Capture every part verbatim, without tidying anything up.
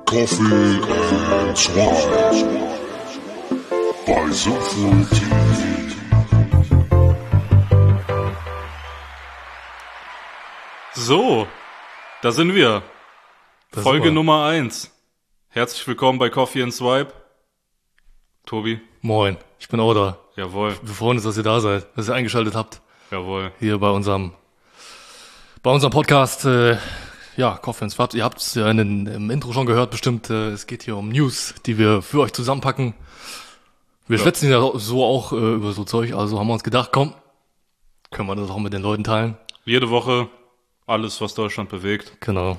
Coffee and Swine bei Sinful T V. So, da sind wir. Das Folge super. Nummer eins. Herzlich willkommen bei Coffee and Swipe. Tobi. Moin, ich bin auch da. Jawohl, Wir freuen uns, dass ihr da seid, dass ihr eingeschaltet habt. jawohl. Hier bei unserem bei unserem Podcast, äh, ja, Coffee and Swipe. Ihr habt es ja in den, im Intro schon gehört, bestimmt. Äh, es geht hier um News, die wir für euch zusammenpacken. Wir Ja. schwätzen ja so auch äh, über so Zeug, also haben wir uns gedacht, komm, können wir das auch mit den Leuten teilen. Jede Woche alles, was Deutschland bewegt. Genau.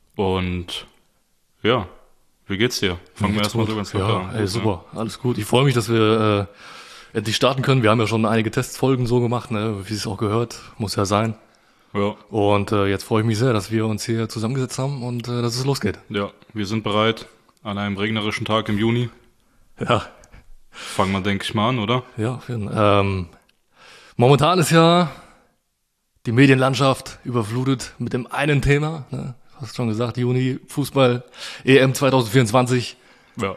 Und ja, wie geht's dir? Fangen wir erstmal so ganz locker Ja, an. ey, super, alles gut. Ich freue mich, dass wir äh, endlich starten können. Wir haben ja schon einige Testfolgen so gemacht, ne, wie es auch gehört, muss ja sein. Ja, Und äh, jetzt freue ich mich sehr, dass wir uns hier zusammengesetzt haben und äh, dass es losgeht. ja, wir sind bereit an einem regnerischen Tag im Juni. Ja, Fangen wir, denke ich mal, an, oder? ja. Auf jeden Fall. Ähm, momentan ist ja die Medienlandschaft überflutet mit dem einen Thema. Ne? Du hast schon gesagt, Juni, Fußball, E M zwanzig vierundzwanzig, Ja.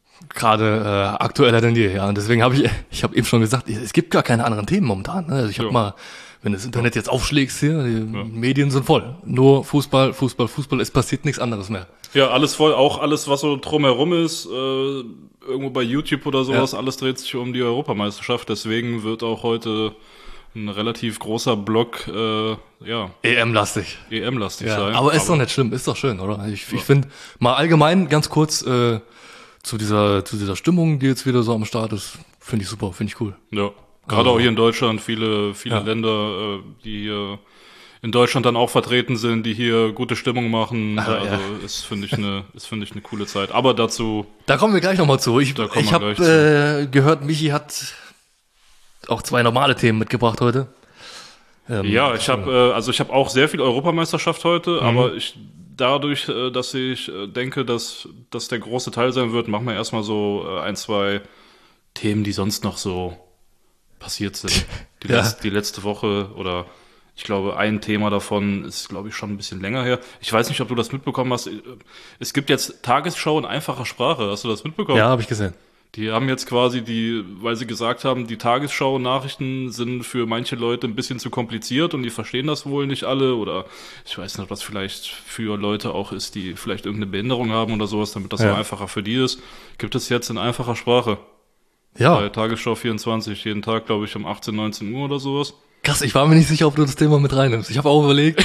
gerade äh, aktueller denn je. Ja, und deswegen habe ich, ich habe eben schon gesagt, es gibt gar keine anderen Themen momentan. Ne? Also ich habe Ja. mal, wenn das Internet jetzt aufschlägst hier, die Medien sind voll. Nur Fußball, Fußball, Fußball. Es passiert nichts anderes mehr. Ja, alles voll, auch alles, was so drumherum ist, äh, irgendwo bei YouTube oder sowas, Ja. alles dreht sich um die Europameisterschaft. Deswegen wird auch heute ein relativ großer Block, äh, ja, E M-lastig. E M-lastig Ja, sein. aber ist doch nicht schlimm, ist doch schön, oder? Ich, ich finde mal allgemein ganz kurz äh, zu dieser zu dieser Stimmung, die jetzt wieder so am Start ist, finde ich super, finde ich cool. Ja, gerade Also- auch hier in Deutschland, viele, viele Ja. Länder, äh, die hier in Deutschland dann auch vertreten sind, die hier gute Stimmung machen. Ah, also ja. ist, finde ich, eine, ist, finde ich, eine coole Zeit. Aber dazu, Da kommen wir gleich nochmal zu. Ich, Da kommen ich wir habe gleich zu. äh, gehört, Michi hat auch zwei normale Themen mitgebracht heute. Ähm, ja, ich habe, äh, also ich habe auch sehr viel Europameisterschaft heute, Mhm. aber ich, dadurch, äh, dass ich äh, denke, dass das der große Teil sein wird, machen wir erstmal so äh, ein, zwei Themen, die sonst noch so passiert sind. Die, Ja. letz, die letzte Woche oder ich glaube, ein Thema davon ist, glaube ich, schon ein bisschen länger her. Ich weiß nicht, ob du das mitbekommen hast. Es gibt jetzt Tagesschau in einfacher Sprache. Hast du das mitbekommen? Ja, habe ich gesehen. Die haben jetzt quasi die, weil sie gesagt haben, die Tagesschau-Nachrichten sind für manche Leute ein bisschen zu kompliziert und die verstehen das wohl nicht alle oder ich weiß nicht, ob das vielleicht für Leute auch ist, die vielleicht irgendeine Behinderung haben oder sowas, damit das Ja. so einfacher für die ist. Gibt es jetzt in einfacher Sprache. Bei Ja, Tagesschau vierundzwanzig, jeden Tag, glaube ich, um achtzehn, neunzehn Uhr oder sowas. krass. Ich war mir nicht sicher, ob du das Thema mit reinnimmst. Ich habe auch überlegt,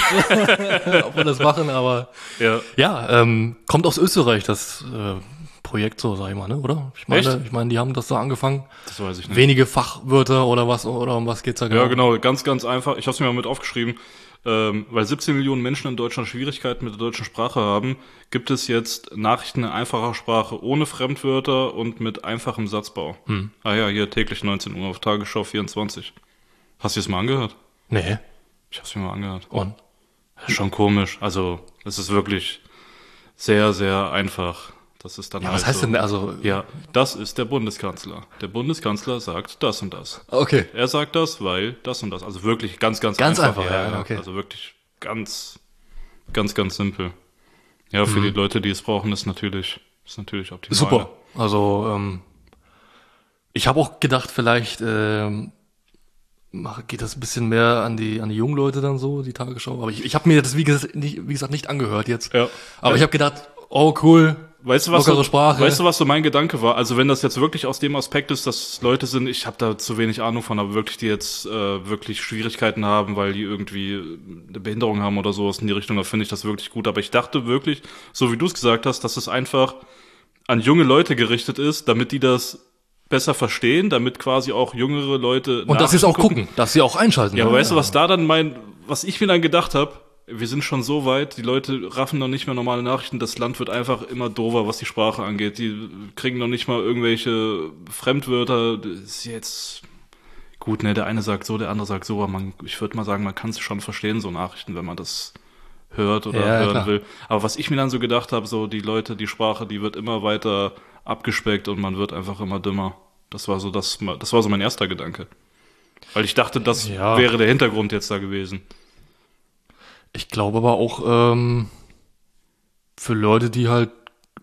ob wir das machen, aber Ja. ja, ähm, kommt aus Österreich das äh, Projekt so, sag ich mal, ne? Oder? Ich meine, Echt? ich meine, die haben das so angefangen. Das weiß ich nicht. Wenige Fachwörter oder was oder um was geht's da genau? Ja, genau, ganz, ganz einfach. Ich habe es mir mal mit aufgeschrieben. Ähm, weil siebzehn Millionen Menschen in Deutschland Schwierigkeiten mit der deutschen Sprache haben, gibt es jetzt Nachrichten in einfacher Sprache ohne Fremdwörter und mit einfachem Satzbau. Hm. Ah ja, hier täglich neunzehn Uhr auf Tagesschau vierundzwanzig. Hast du es mal angehört? Nee. Ich habe es mir mal angehört. Und? Das ist schon komisch. Also, es ist wirklich sehr, sehr einfach. Das ist dann Ja, halt was heißt so, denn, also, Ja, das ist der Bundeskanzler. Der Bundeskanzler sagt das und das. okay. Er sagt das, weil das und das. Also wirklich ganz, ganz, Ganz einfach. einfach, ja, okay. Also wirklich ganz, ganz, ganz simpel. Ja, für die Leute, die es brauchen, ist natürlich, ist natürlich optimal. Super. Also, ähm, ich habe auch gedacht, vielleicht ähm, mach- geht das ein bisschen mehr an die an die jungen Leute dann so, die Tagesschau. Aber ich, ich habe mir das, wie gesagt, nicht, wie gesagt, nicht angehört jetzt. Ja. Aber Ja. ich habe gedacht, oh cool, Weißt du, was lockere so, Sprache. weißt du, was so mein Gedanke war? Also wenn das jetzt wirklich aus dem Aspekt ist, dass Leute sind, ich habe da zu wenig Ahnung von, aber wirklich, die jetzt äh, wirklich Schwierigkeiten haben, weil die irgendwie eine Behinderung haben oder sowas in die Richtung, da finde ich das wirklich gut. Aber ich dachte wirklich, so wie du es gesagt hast, dass es einfach an junge Leute gerichtet ist, damit die das besser verstehen, damit quasi auch jüngere Leute Und dass sie es auch gucken, dass sie auch einschalten. Ja, aber ne? weißt du, was da dann mein, was ich mir dann gedacht habe? Wir sind schon so weit, die Leute raffen noch nicht mehr normale Nachrichten, das Land wird einfach immer doofer, was die Sprache angeht. Die kriegen noch nicht mal irgendwelche Fremdwörter. Das ist jetzt gut, ne? Der eine sagt so, der andere sagt so, aber man, ich würde mal sagen, man kann es schon verstehen, so Nachrichten, wenn man das hört oder Ja, hören klar. will. Aber was ich mir dann so gedacht habe, so die Leute, die Sprache, die wird immer weiter abgespeckt und man wird einfach immer dümmer. Das war so das, das war so mein erster Gedanke. Weil ich dachte, das Ja. wäre der Hintergrund jetzt da gewesen. Ich glaube aber auch ähm, für Leute, die halt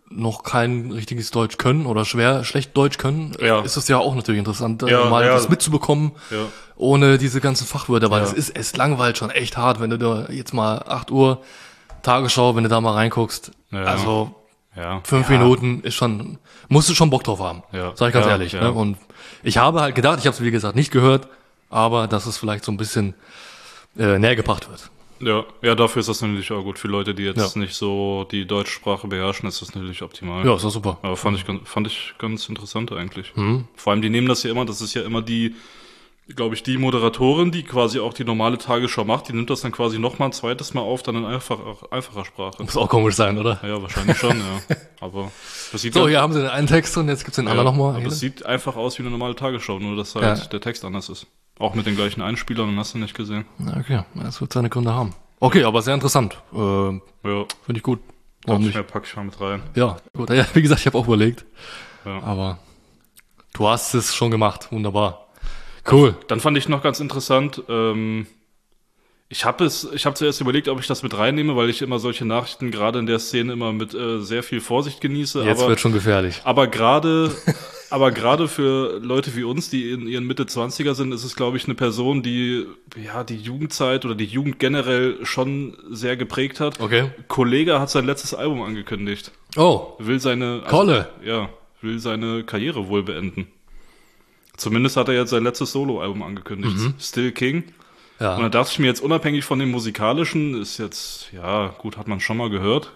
noch kein richtiges Deutsch können oder schwer, schlecht Deutsch können, Ja. ist es ja auch natürlich interessant, Ja, mal ja. das mitzubekommen, Ja. ohne diese ganzen Fachwörter, weil Ja. es ist, es langweilt schon echt hart, wenn du da jetzt mal acht Uhr Tagesschau, wenn du da mal reinguckst, Ja. also Ja. fünf ja. Minuten ist schon, musst du schon Bock drauf haben, Ja. sag ich ganz Ja, ehrlich. ja. Ne? Und ich habe halt gedacht, ich habe es wie gesagt nicht gehört, aber dass es vielleicht so ein bisschen äh, näher gebracht wird. Ja, ja, dafür ist das natürlich auch gut. Für Leute, die jetzt Ja. nicht so die deutsche Sprache beherrschen, ist das natürlich optimal. Ja, ist doch super. Aber fand ich, ganz- fand ich ganz interessant eigentlich. Mhm. Vor allem, die nehmen das ja immer, das ist ja immer die, glaube ich, die Moderatorin, die quasi auch die normale Tagesschau macht, die nimmt das dann quasi nochmal ein zweites Mal auf, dann in einfach, einfacher Sprache. Muss auch komisch sein, oder? Ja, wahrscheinlich schon, ja. Aber das sieht So, dann- hier haben sie den einen Text und jetzt gibt's den ja, anderen nochmal. aber es sieht einfach aus wie eine normale Tagesschau, nur dass halt Ja. der Text anders ist. Auch mit den gleichen Einspielern, hast du nicht gesehen. Na, okay, das wird seine Gründe haben. Okay, aber sehr interessant. Äh, Ja, Finde ich gut. dachte Warum ich nicht? mir, pack ich mal mit rein. Ja, gut. Ja, wie gesagt, ich habe auch überlegt. Ja. Aber du hast es schon gemacht. Wunderbar. Cool. Dann fand ich noch ganz interessant, ähm, ich habe es, ich habe zuerst überlegt, ob ich das mit reinnehme, weil ich immer solche Nachrichten gerade in der Szene immer mit äh, sehr viel Vorsicht genieße. Jetzt aber, wird schon gefährlich. aber gerade, aber gerade für Leute wie uns, die in ihren Mitte zwanziger sind, ist es, glaube ich, eine Person, die ja die Jugendzeit oder die Jugend generell schon sehr geprägt hat. Okay. Kollega hat sein letztes Album angekündigt. Oh, Will seine, also, Kolle. ja, will seine Karriere wohl beenden. Zumindest hat er jetzt sein letztes Soloalbum angekündigt. Mhm. Still King. Und da ja. dachte ich mir jetzt, unabhängig von dem musikalischen, ist jetzt, ja, gut, hat man schon mal gehört.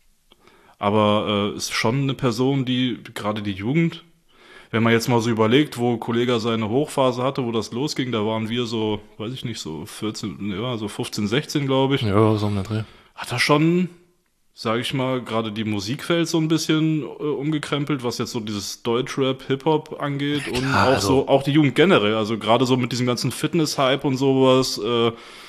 Aber äh, ist schon eine Person, die gerade die Jugend, wenn man jetzt mal so überlegt, wo Kollega seine Hochphase hatte, wo das losging, da waren wir so, weiß ich nicht, so vierzehn, ja, so fünfzehn, sechzehn, glaube ich. Ja, so um den Dreh. Hat er schon, sage ich mal, gerade die Musikwelt so ein bisschen äh, umgekrempelt, was jetzt so dieses Deutschrap, Hip-Hop angeht und klar, auch also- so, auch die Jugend generell, also gerade so mit diesem ganzen Fitness-Hype und sowas, äh,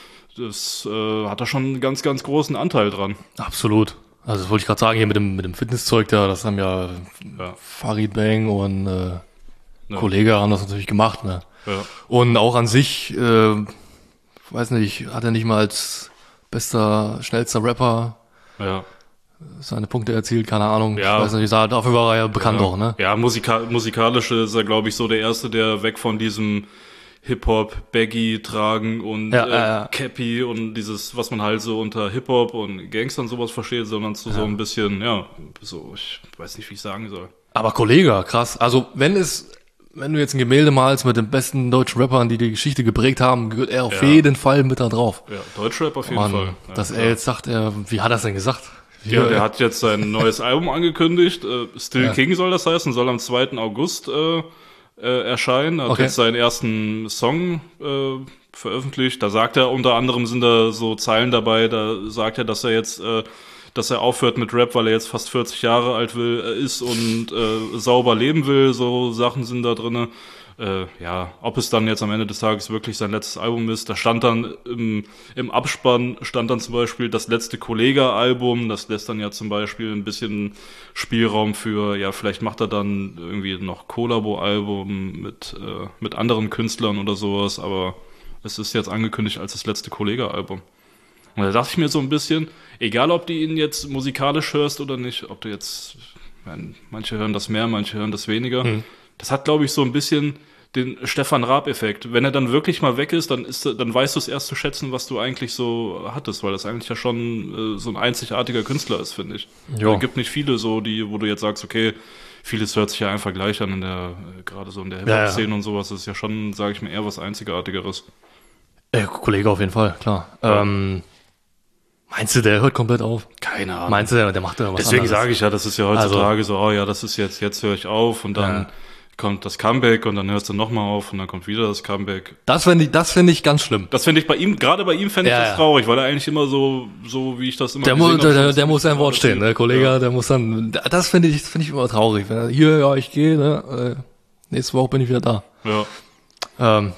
das äh, hat er schon einen ganz, ganz großen Anteil dran. Absolut. Also das wollte ich gerade sagen, hier mit dem, mit dem Fitnesszeug da, das haben ja, Ja. Farid Bang und äh, Ja. Kollege haben das natürlich gemacht, ne? Ja. Und auch an sich, äh, weiß nicht, hat er nicht mal als bester, schnellster Rapper Ja. seine Punkte erzielt, keine Ahnung. Ja. Ich weiß nicht, sah- dafür war er ja bekannt ja. auch, ne? Ja, musika musikalisch ist er, glaube ich, so der Erste, der weg von diesem Hip-Hop, Baggy tragen und Ja, äh, ja, ja. Cappy und dieses, was man halt so unter Hip-Hop und Gangstern sowas versteht, sondern zu so ein bisschen, ja, so, ich weiß nicht, wie ich sagen soll. Aber Kollege, krass. Also wenn es, wenn du jetzt ein Gemälde malst mit den besten deutschen Rappern, die die Geschichte geprägt haben, gehört er auf Ja. jeden Fall mit da drauf. Ja, Deutschrap auf jeden Mann, Fall. Ja, dass klar. er jetzt sagt, er, wie hat er es denn gesagt? Wie, Ja, der hat jetzt sein neues Album angekündigt. Äh, Still Ja. King soll das heißen, soll am zweiten August äh, äh, erscheinen. Er hat Okay. jetzt seinen ersten Song äh, veröffentlicht. Da sagt er, unter anderem sind da so Zeilen dabei, da sagt er, dass er jetzt, äh, dass er aufhört mit Rap, weil er jetzt fast vierzig Jahre alt will, äh, ist und äh, sauber leben will. So Sachen sind da drinne. Äh, ja, ob es dann jetzt am Ende des Tages wirklich sein letztes Album ist, da stand dann im, im Abspann stand dann zum Beispiel das letzte Kollega-Album, das lässt dann ja zum Beispiel ein bisschen Spielraum für, ja, vielleicht macht er dann irgendwie noch Kollabo-Album mit, äh, mit anderen Künstlern oder sowas, aber es ist jetzt angekündigt als das letzte Kollega-Album. Und da dachte ich mir so ein bisschen, egal ob du ihn jetzt musikalisch hörst oder nicht, ob du jetzt, ich meine, manche hören das mehr, manche hören das weniger, Mhm. das hat, glaube ich, so ein bisschen den Stefan Raab-Effekt. Wenn er dann wirklich mal weg ist, dann ist, dann weißt du es erst zu schätzen, was du eigentlich so hattest, weil das eigentlich ja schon äh, so ein einzigartiger Künstler ist, finde ich. Ja. Es gibt nicht viele so, die, wo du jetzt sagst, okay, vieles hört sich ja einfach gleich an in der, äh, gerade so in der Ja, Hip-Hop-Szene und sowas, das ist ja schon, sage ich mal, eher was Einzigartigeres. Äh, Kollege auf jeden Fall, klar. Ähm, meinst du, der hört komplett auf? Keine Ahnung. Meinst du, der, der macht ja was Deswegen anderes? sage ich ja, das ist ja heutzutage so, oh ja, das ist jetzt, jetzt höre ich auf und dann Ja. kommt das Comeback und dann hörst du nochmal auf und dann kommt wieder das Comeback. Das finde ich, das finde ich ganz schlimm. Das finde ich bei ihm, gerade bei ihm fände ich Ja, das ja. traurig, weil er eigentlich immer so, so wie ich das immer Der, gesehen muss, habe, der, so der, der ziemlich muss sein Wort alles stehen, sieht. der Kollege, der muss dann, das finde ich, finde ich immer traurig. Wenn er, hier, ja, ich gehe, ne, äh, nächste Woche bin ich wieder da. Ja. Ähm,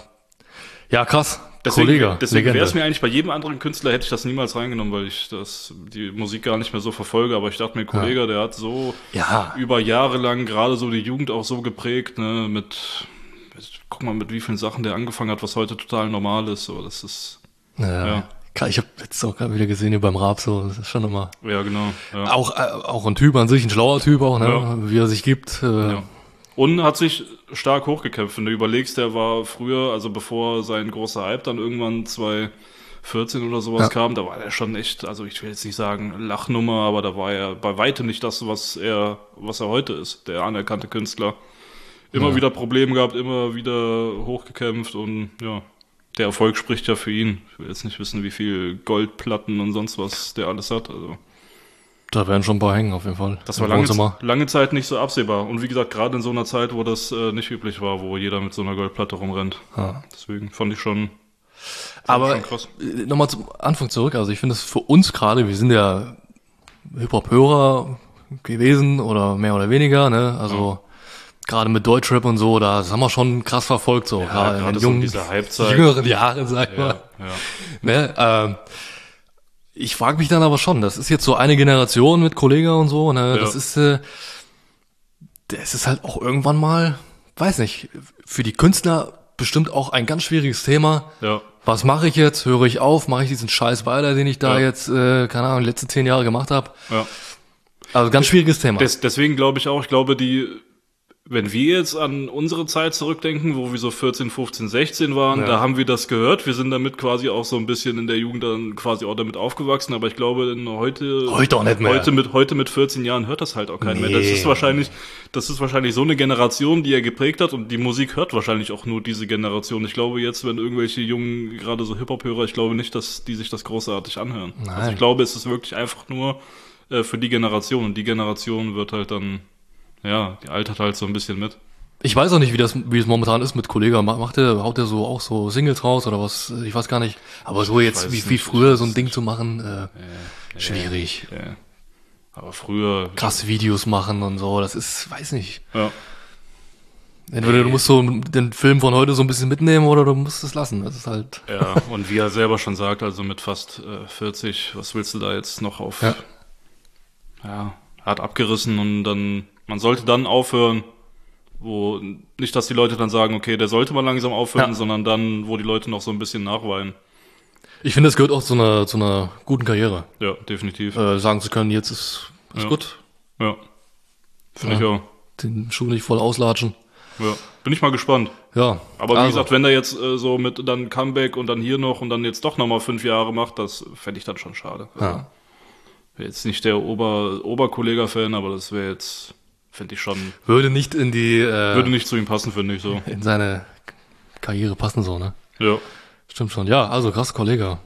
ja, krass. Deswegen, Kollege, deswegen wäre es Legende. mir eigentlich bei jedem anderen Künstler hätte ich das niemals reingenommen, weil ich das die Musik gar nicht mehr so verfolge. Aber ich dachte mir, Kollege, der hat so Ja, über Jahre lang gerade so die Jugend auch so geprägt, ne, mit, mit guck mal, mit wie vielen Sachen der angefangen hat, was heute total normal ist. So, das ist ja, Ja. Ich habe jetzt auch gerade wieder gesehen hier beim Raab, so, das ist schon immer. Ja, genau. Ja. Auch, äh, auch ein Typ an sich, ein schlauer Typ auch, ne? Ja. Wie er sich gibt. Äh, Ja. Und hat sich stark hochgekämpft. Wenn du überlegst, der war früher, also bevor sein großer Hype dann irgendwann zwanzig vierzehn oder sowas Ja. kam, da war er schon echt, also ich will jetzt nicht sagen Lachnummer, aber da war er bei weitem nicht das, was er, was er heute ist, der anerkannte Künstler. Immer Ja. wieder Probleme gehabt, immer wieder hochgekämpft und ja, der Erfolg spricht ja für ihn. Ich will jetzt nicht wissen, wie viel Goldplatten und sonst was der alles hat, also. Da werden schon ein paar hängen, auf jeden Fall. Das war Im lange, Wohnzimmer. lange Zeit nicht so absehbar. Und wie gesagt, gerade in so einer Zeit, wo das äh, nicht üblich war, wo jeder mit so einer Goldplatte rumrennt. Ja. Deswegen fand ich schon, fand Aber ich schon krass. äh, nochmal zum Anfang zurück. Also ich finde es für uns gerade, wir sind ja Hip-Hop-Hörer gewesen oder mehr oder weniger, ne? Also gerade mit Deutschrap und so, da das haben wir schon krass verfolgt, so gerade in gerade den so in jungen, dieser Halbzeit. jüngeren Jahren, sag ich Ja, mal. ja. Ne? Ähm, ich frage mich dann aber schon, das ist jetzt so eine Generation mit Kollega und so, ne? Ja. Das ist, äh, das ist halt auch irgendwann mal, weiß nicht, für die Künstler bestimmt auch ein ganz schwieriges Thema. Ja. Was mache ich jetzt? Höre ich auf? Mache ich diesen Scheiß weiter, den ich da Ja. jetzt, äh, keine Ahnung, die letzten zehn Jahre gemacht habe? Ja. Also ganz schwieriges Thema. Des, deswegen glaube ich auch, ich glaube, die, wenn wir jetzt an unsere Zeit zurückdenken, wo wir so vierzehn, fünfzehn, sechzehn waren, Ja. da haben wir das gehört. Wir sind damit quasi auch so ein bisschen in der Jugend dann quasi auch damit aufgewachsen. Aber ich glaube, in heute, Heute auch nicht mehr. heute mit, heute mit vierzehn Jahren hört das halt auch keiner mehr. Das Nee. ist wahrscheinlich, das ist wahrscheinlich so eine Generation, die er geprägt hat und die Musik hört wahrscheinlich auch nur diese Generation. Ich glaube jetzt, wenn irgendwelche Jungen, gerade so Hip-Hop-Hörer, ich glaube nicht, dass die sich das großartig anhören. Nein. Also ich glaube, es ist wirklich einfach nur äh, für die Generation und die Generation wird halt dann, ja, die altert halt so ein bisschen mit. Ich weiß auch nicht, wie das, wie es momentan ist mit Kollega. Ma- Macht der, haut der so auch so Singles raus oder was? Ich weiß gar nicht. Aber so jetzt, weiß wie, es wie nicht, früher ich so ein weiß Ding nicht. zu machen, äh, schwierig. Ja. Aber früher, Krass Videos machen und so, das ist, weiß nicht. ja, Entweder du musst so den Film von heute so ein bisschen mitnehmen oder du musst es lassen. Das ist halt, ja, und wie er selber schon sagt, also mit fast äh, vierzig, was willst du da jetzt noch auf, Ja. ja, hat abgerissen und dann, man sollte dann aufhören, wo, nicht, dass die Leute dann sagen, okay, der sollte mal langsam aufhören, Ja. sondern dann, wo die Leute noch so ein bisschen nachweinen. ich finde, es gehört auch zu einer, zu einer guten Karriere. Ja, definitiv. Äh, sagen zu können, jetzt ist, ist Ja. gut. Ja. Finde ich Ja. auch. Den Schuh nicht voll auslatschen. Ja. Bin ich mal gespannt. Ja. Aber wie also, gesagt, wenn der jetzt äh, so mit dann Comeback und dann hier noch und dann jetzt doch nochmal fünf Jahre macht, das fände ich dann schon schade. Also, Ja. wäre jetzt nicht der Ober Oberkollega-Fan, aber das wäre jetzt, fände ich schon, Würde nicht in die, äh, würde nicht zu ihm passen, finde ich so. in seine Karriere passen so, ne? Ja. Stimmt schon. Ja, also krass, Kollege.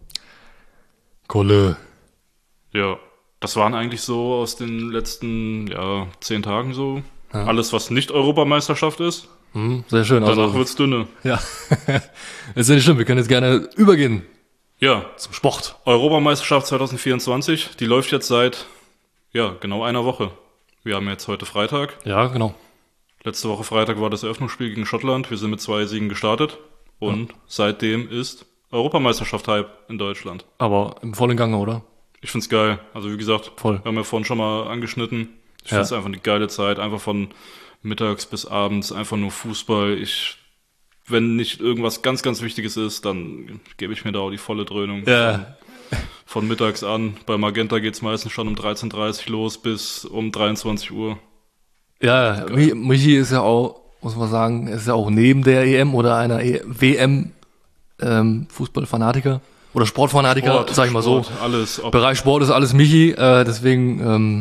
Kolle. Ja. Das waren eigentlich so aus den letzten, ja, zehn Tagen so. Ja. Alles, was nicht Europameisterschaft ist. Hm, sehr schön. Danach Also, wird's dünne. ja. ist ja nicht schlimm. Wir können jetzt gerne übergehen Ja. zum Sport. Europameisterschaft zwanzig vierundzwanzig, die läuft jetzt seit, ja, genau einer Woche. Wir haben jetzt heute Freitag. Ja, genau. Letzte Woche Freitag war das Eröffnungsspiel gegen Schottland. Wir sind mit zwei Siegen gestartet. Und seitdem ist Europameisterschaft-Hype in Deutschland. Aber im vollen Gange, oder? Ich find's geil. Also wie gesagt, Voll. wir haben ja vorhin schon mal angeschnitten. Ich Ja. find's einfach eine geile Zeit. Einfach von mittags bis abends, einfach nur Fußball. Ich, wenn nicht irgendwas ganz, ganz Wichtiges ist, dann gebe ich mir da auch die volle Dröhnung. Ja. Von mittags an. Bei Magenta geht's meistens schon um dreizehn Uhr dreißig los bis um dreiundzwanzig Uhr. Ja, Mi- Michi ist ja auch, muss man sagen, ist ja auch neben der E M oder einer e W M ähm, Fußballfanatiker oder Sportfanatiker, Sport, sag ich mal Sport, so. Alles. Ob Bereich Sport ist alles Michi, äh, deswegen, ähm,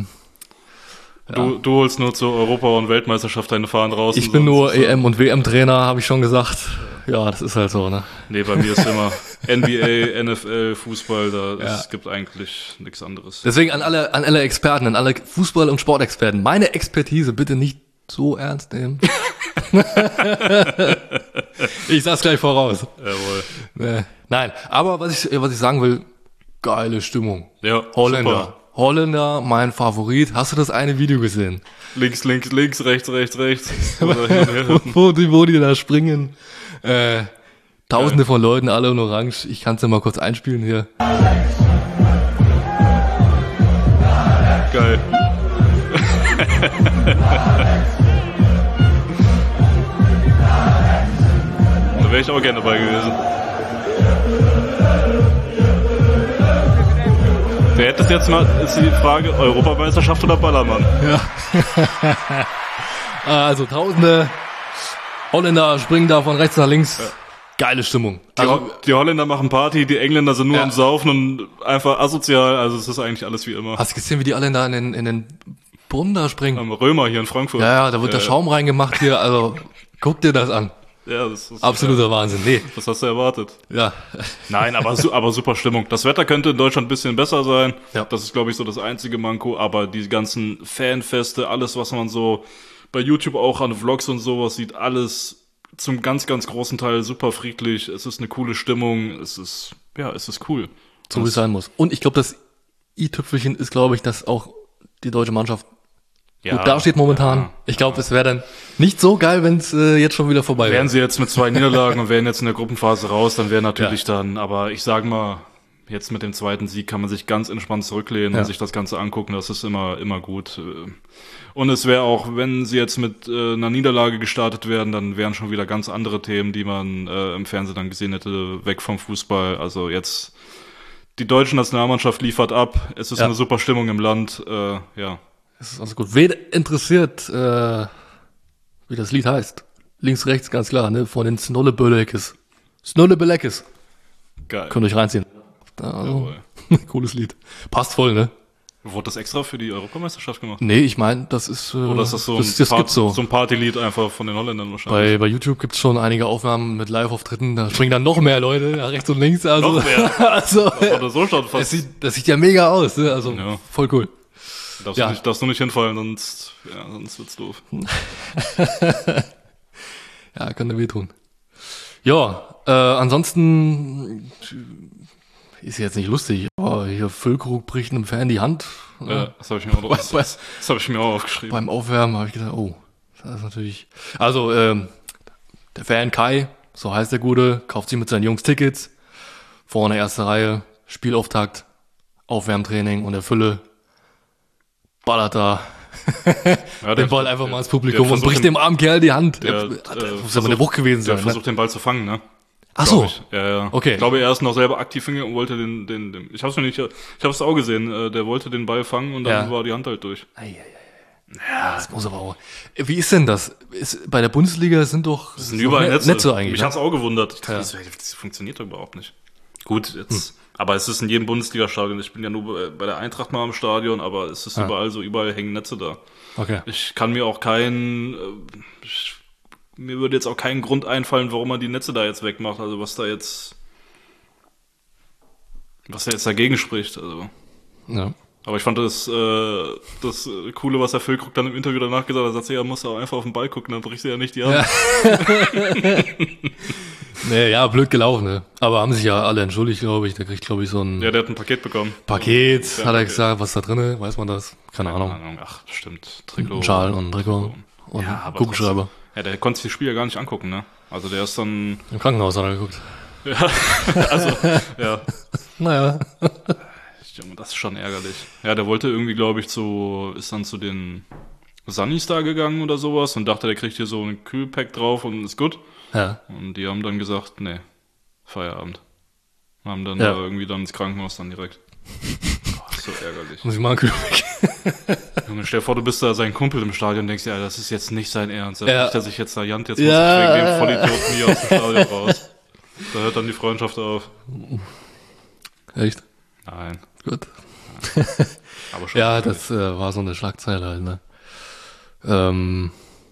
du, du holst nur zur Europa- und Weltmeisterschaft deine Fahnen raus. ich und bin sonst nur ist E M- und W M-Trainer, habe ich schon gesagt. Ja, das ist halt so, ne? Nee, bei mir ist immer N B A, N F L, Fußball, da Ja. es gibt eigentlich nichts anderes. Deswegen an alle, an alle Experten, an alle Fußball- und Sportexperten, meine Expertise bitte nicht so ernst nehmen. Ich sag's gleich voraus. Jawohl. Äh, Nein, aber was ich, was ich sagen will, geile Stimmung. Ja, Holländer. super. Holländer, mein Favorit. Hast du das eine Video gesehen? Links, links, links, rechts, rechts, rechts. Oder hin und her wo, hüpfen. wo, die, wo die da springen. Äh, Tausende von Leuten, alle in Orange. Ich kann's ja mal kurz einspielen hier. Geil. Da wäre ich auch gerne dabei gewesen. Wer hätte jetzt mal, ist die Frage, Europameisterschaft oder Ballermann? Ja. Also tausende Holländer springen da von rechts nach links. Ja. Geile Stimmung. Die, Also, die Holländer machen Party, die Engländer sind nur ja. am Saufen und einfach asozial. Also es ist eigentlich alles wie immer. Hast du gesehen, wie die alle da in den, in den Brunnen da springen? Am Römer hier in Frankfurt. Ja, ja, da wird ja, der Schaum reingemacht hier. Also guck dir das an. Ja, das ist Absoluter ja, Wahnsinn. Nee. Was hast du erwartet? Ja. Nein, aber, aber super Stimmung. Das Wetter könnte in Deutschland ein bisschen besser sein. Ja. Das ist, glaube ich, so das einzige Manko. Aber die ganzen Fanfeste, alles, was man so bei YouTube auch an Vlogs und sowas sieht, alles zum ganz, ganz großen Teil super friedlich. Es ist eine coole Stimmung. Es ist, ja, es ist cool. So wie es sein muss. Und ich glaube, das i-Tüpfelchen ist, glaube ich, dass auch die deutsche Mannschaft ja, gut dasteht momentan. Ja, ich glaube, ja. es wäre dann nicht so geil, wenn es äh, jetzt schon wieder vorbei wäre. Wären sie jetzt mit zwei Niederlagen und wären jetzt in der Gruppenphase raus, dann wäre natürlich ja. dann, aber ich sage mal, jetzt mit dem zweiten Sieg kann man sich ganz entspannt zurücklehnen ja. und sich das Ganze angucken. Das ist immer, immer gut. Und es wäre auch, wenn sie jetzt mit äh, einer Niederlage gestartet werden, dann wären schon wieder ganz andere Themen, die man äh, im Fernsehen dann gesehen hätte, weg vom Fußball. Also jetzt, die deutsche Nationalmannschaft liefert ab. Es ist ja. eine super Stimmung im Land. Äh, ja. Das ist also gut. Wen interessiert, äh, wie das Lied heißt? Links, rechts, ganz klar, ne? Von den Snolleböllekes. Snolleböllekes. Geil. Könnt ihr euch reinziehen. Also, cooles Lied. Passt voll, ne? Wurde das extra für die Europameisterschaft gemacht? Nee, ich meine, das ist, äh, Oder ist das so das, ein, das Part, gibt's so. so ein Partylied einfach von den Holländern wahrscheinlich? Bei, bei YouTube gibt's schon einige Aufnahmen mit Live-Auftritten, da springen dann noch mehr Leute, nach rechts und links. Also, Noch mehr? also, Oder so schaut das fast. sieht, das sieht ja mega aus, ne? Also, Ja. voll cool. Darfst, Ja. du nicht, darfst du nicht hinfallen, sonst, ja, sonst wird's doof. Ja, könnte wehtun. Ja, äh, ansonsten ist jetzt nicht lustig, aber hier Füllkrug bricht einem Fan die Hand. Ja, Ne? das habe ich, mir auch- das, Bei- das, das hab ich mir auch aufgeschrieben. Beim Aufwärmen habe ich gedacht, oh, das ist natürlich. Also, ähm, der Fan Kai, so heißt der Gute, kauft sich mit seinen Jungs Tickets, vorne erste Reihe, Spielauftakt, Aufwärmtraining und der Fülle ballert da Ja, den Ball einfach mal ins Publikum und versucht bricht den- dem armen Kerl die Hand. Der, Der, äh, das muss aber eine Wucht gewesen Der sein. Ne? versucht den Ball zu fangen, ne? Ach Glaub so. Ich. Ja, ja. Okay. Ich glaube, er ist noch selber aktiv hingegangen und wollte den, den, den ich hab's noch nicht, ich hab's auch gesehen, äh, der wollte den Ball fangen und dann Ja. war die Hand halt durch. Ei, ei, ei. Ja, das muss aber auch. Wie ist denn das? Ist, bei der Bundesliga sind doch Das sind überall Ne- Netze. Netze eigentlich. Mich Ne? hat's auch gewundert. Ich dachte, Ja. das, das funktioniert doch überhaupt nicht. Gut, jetzt, aber es ist in jedem Bundesliga-Stadion. Ich bin ja nur bei- bei der Eintracht mal im Stadion, aber es ist Ja. überall so, überall hängen Netze da. Okay. Ich kann mir auch keinen, äh, ich, mir würde jetzt auch kein Grund einfallen, warum man die Netze da jetzt wegmacht. Also was da jetzt, was da jetzt dagegen spricht. Also. Ja. Aber ich fand das, äh, das äh, Coole, was der Füllkrug dann im Interview danach gesagt hat, er sagt, ja, musst du auch einfach auf den Ball gucken, dann brichst du ja nicht die Hand. Ja. Nee, ja, blöd gelaufen, ne? Aber haben sich ja alle entschuldigt, glaube ich. Der kriegt, glaube ich, so ein Ja, der hat ein Paket bekommen. Paket, Ja, hat er Paket. gesagt. Was ist da drinne? Weiß man das? Keine Ahnung. Keine Ahnung. Ach, stimmt. Trikot. Ein Schal und ein Trikot und Ja, ein aber Kugelschreiber. trotzdem. Ja, der konnte sich das Spiel ja gar nicht angucken, ne? Also der ist dann, Im Krankenhaus hat er geguckt. ja, also, ja. Naja. Junge, das ist schon ärgerlich. Ja, der wollte irgendwie, glaube ich, zu, ist dann zu den Sunnies da gegangen oder sowas und dachte, der kriegt hier so ein Kühlpack drauf und ist gut. Ja. Und die haben dann gesagt, nee, Feierabend. Haben dann Ja. da irgendwie dann ins Krankenhaus dann direkt. Oh, ist so ärgerlich. Muss ich mal einen Kühlpack. Junge, stell dir vor, du bist da sein Kumpel im Stadion und denkst, ja, das ist jetzt nicht sein Ernst. Da Ja. bricht er sich jetzt da Jant, jetzt Ja. muss ich wegen dem Vollidioten hier aus dem Stadion raus. Da hört dann die Freundschaft auf. Echt? Nein, Gut. aber schon. Ja, das äh, war so eine Schlagzeile halt, ne? Ähm,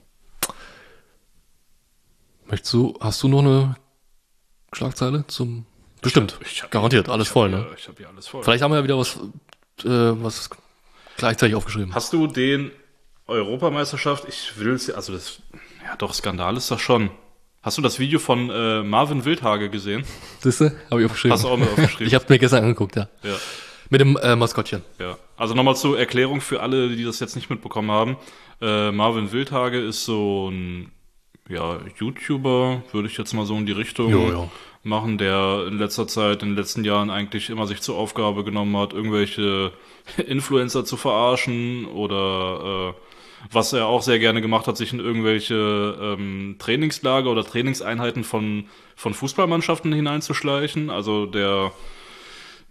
möchtest du, hast du noch eine Schlagzeile zum, bestimmt, Ich hab- garantiert, alles ich hab voll, hier, ne? Ich habe hier alles voll. Vielleicht haben wir ja wieder was, äh, was gleichzeitig aufgeschrieben. Hast du den Europameisterschaft, ich will's, also das, ja doch, Skandal ist das schon. Hast du das Video von äh, Marvin Wildhage gesehen? Siehste? Habe ich aufgeschrieben. Hast du auch mit aufgeschrieben? Ich habe mir gestern angeguckt, ja. Ja. Mit dem äh, Maskottchen. Ja, also nochmal zur Erklärung für alle, die das jetzt nicht mitbekommen haben. Äh, Marvin Wildhage ist so ein ja, YouTuber, würde ich jetzt mal so in die Richtung Jo, jo. machen, der in letzter Zeit, in den letzten Jahren eigentlich immer sich zur Aufgabe genommen hat, irgendwelche Influencer zu verarschen oder äh, was er auch sehr gerne gemacht hat, sich in irgendwelche ähm, Trainingslager oder Trainingseinheiten von, von Fußballmannschaften hineinzuschleichen. Also der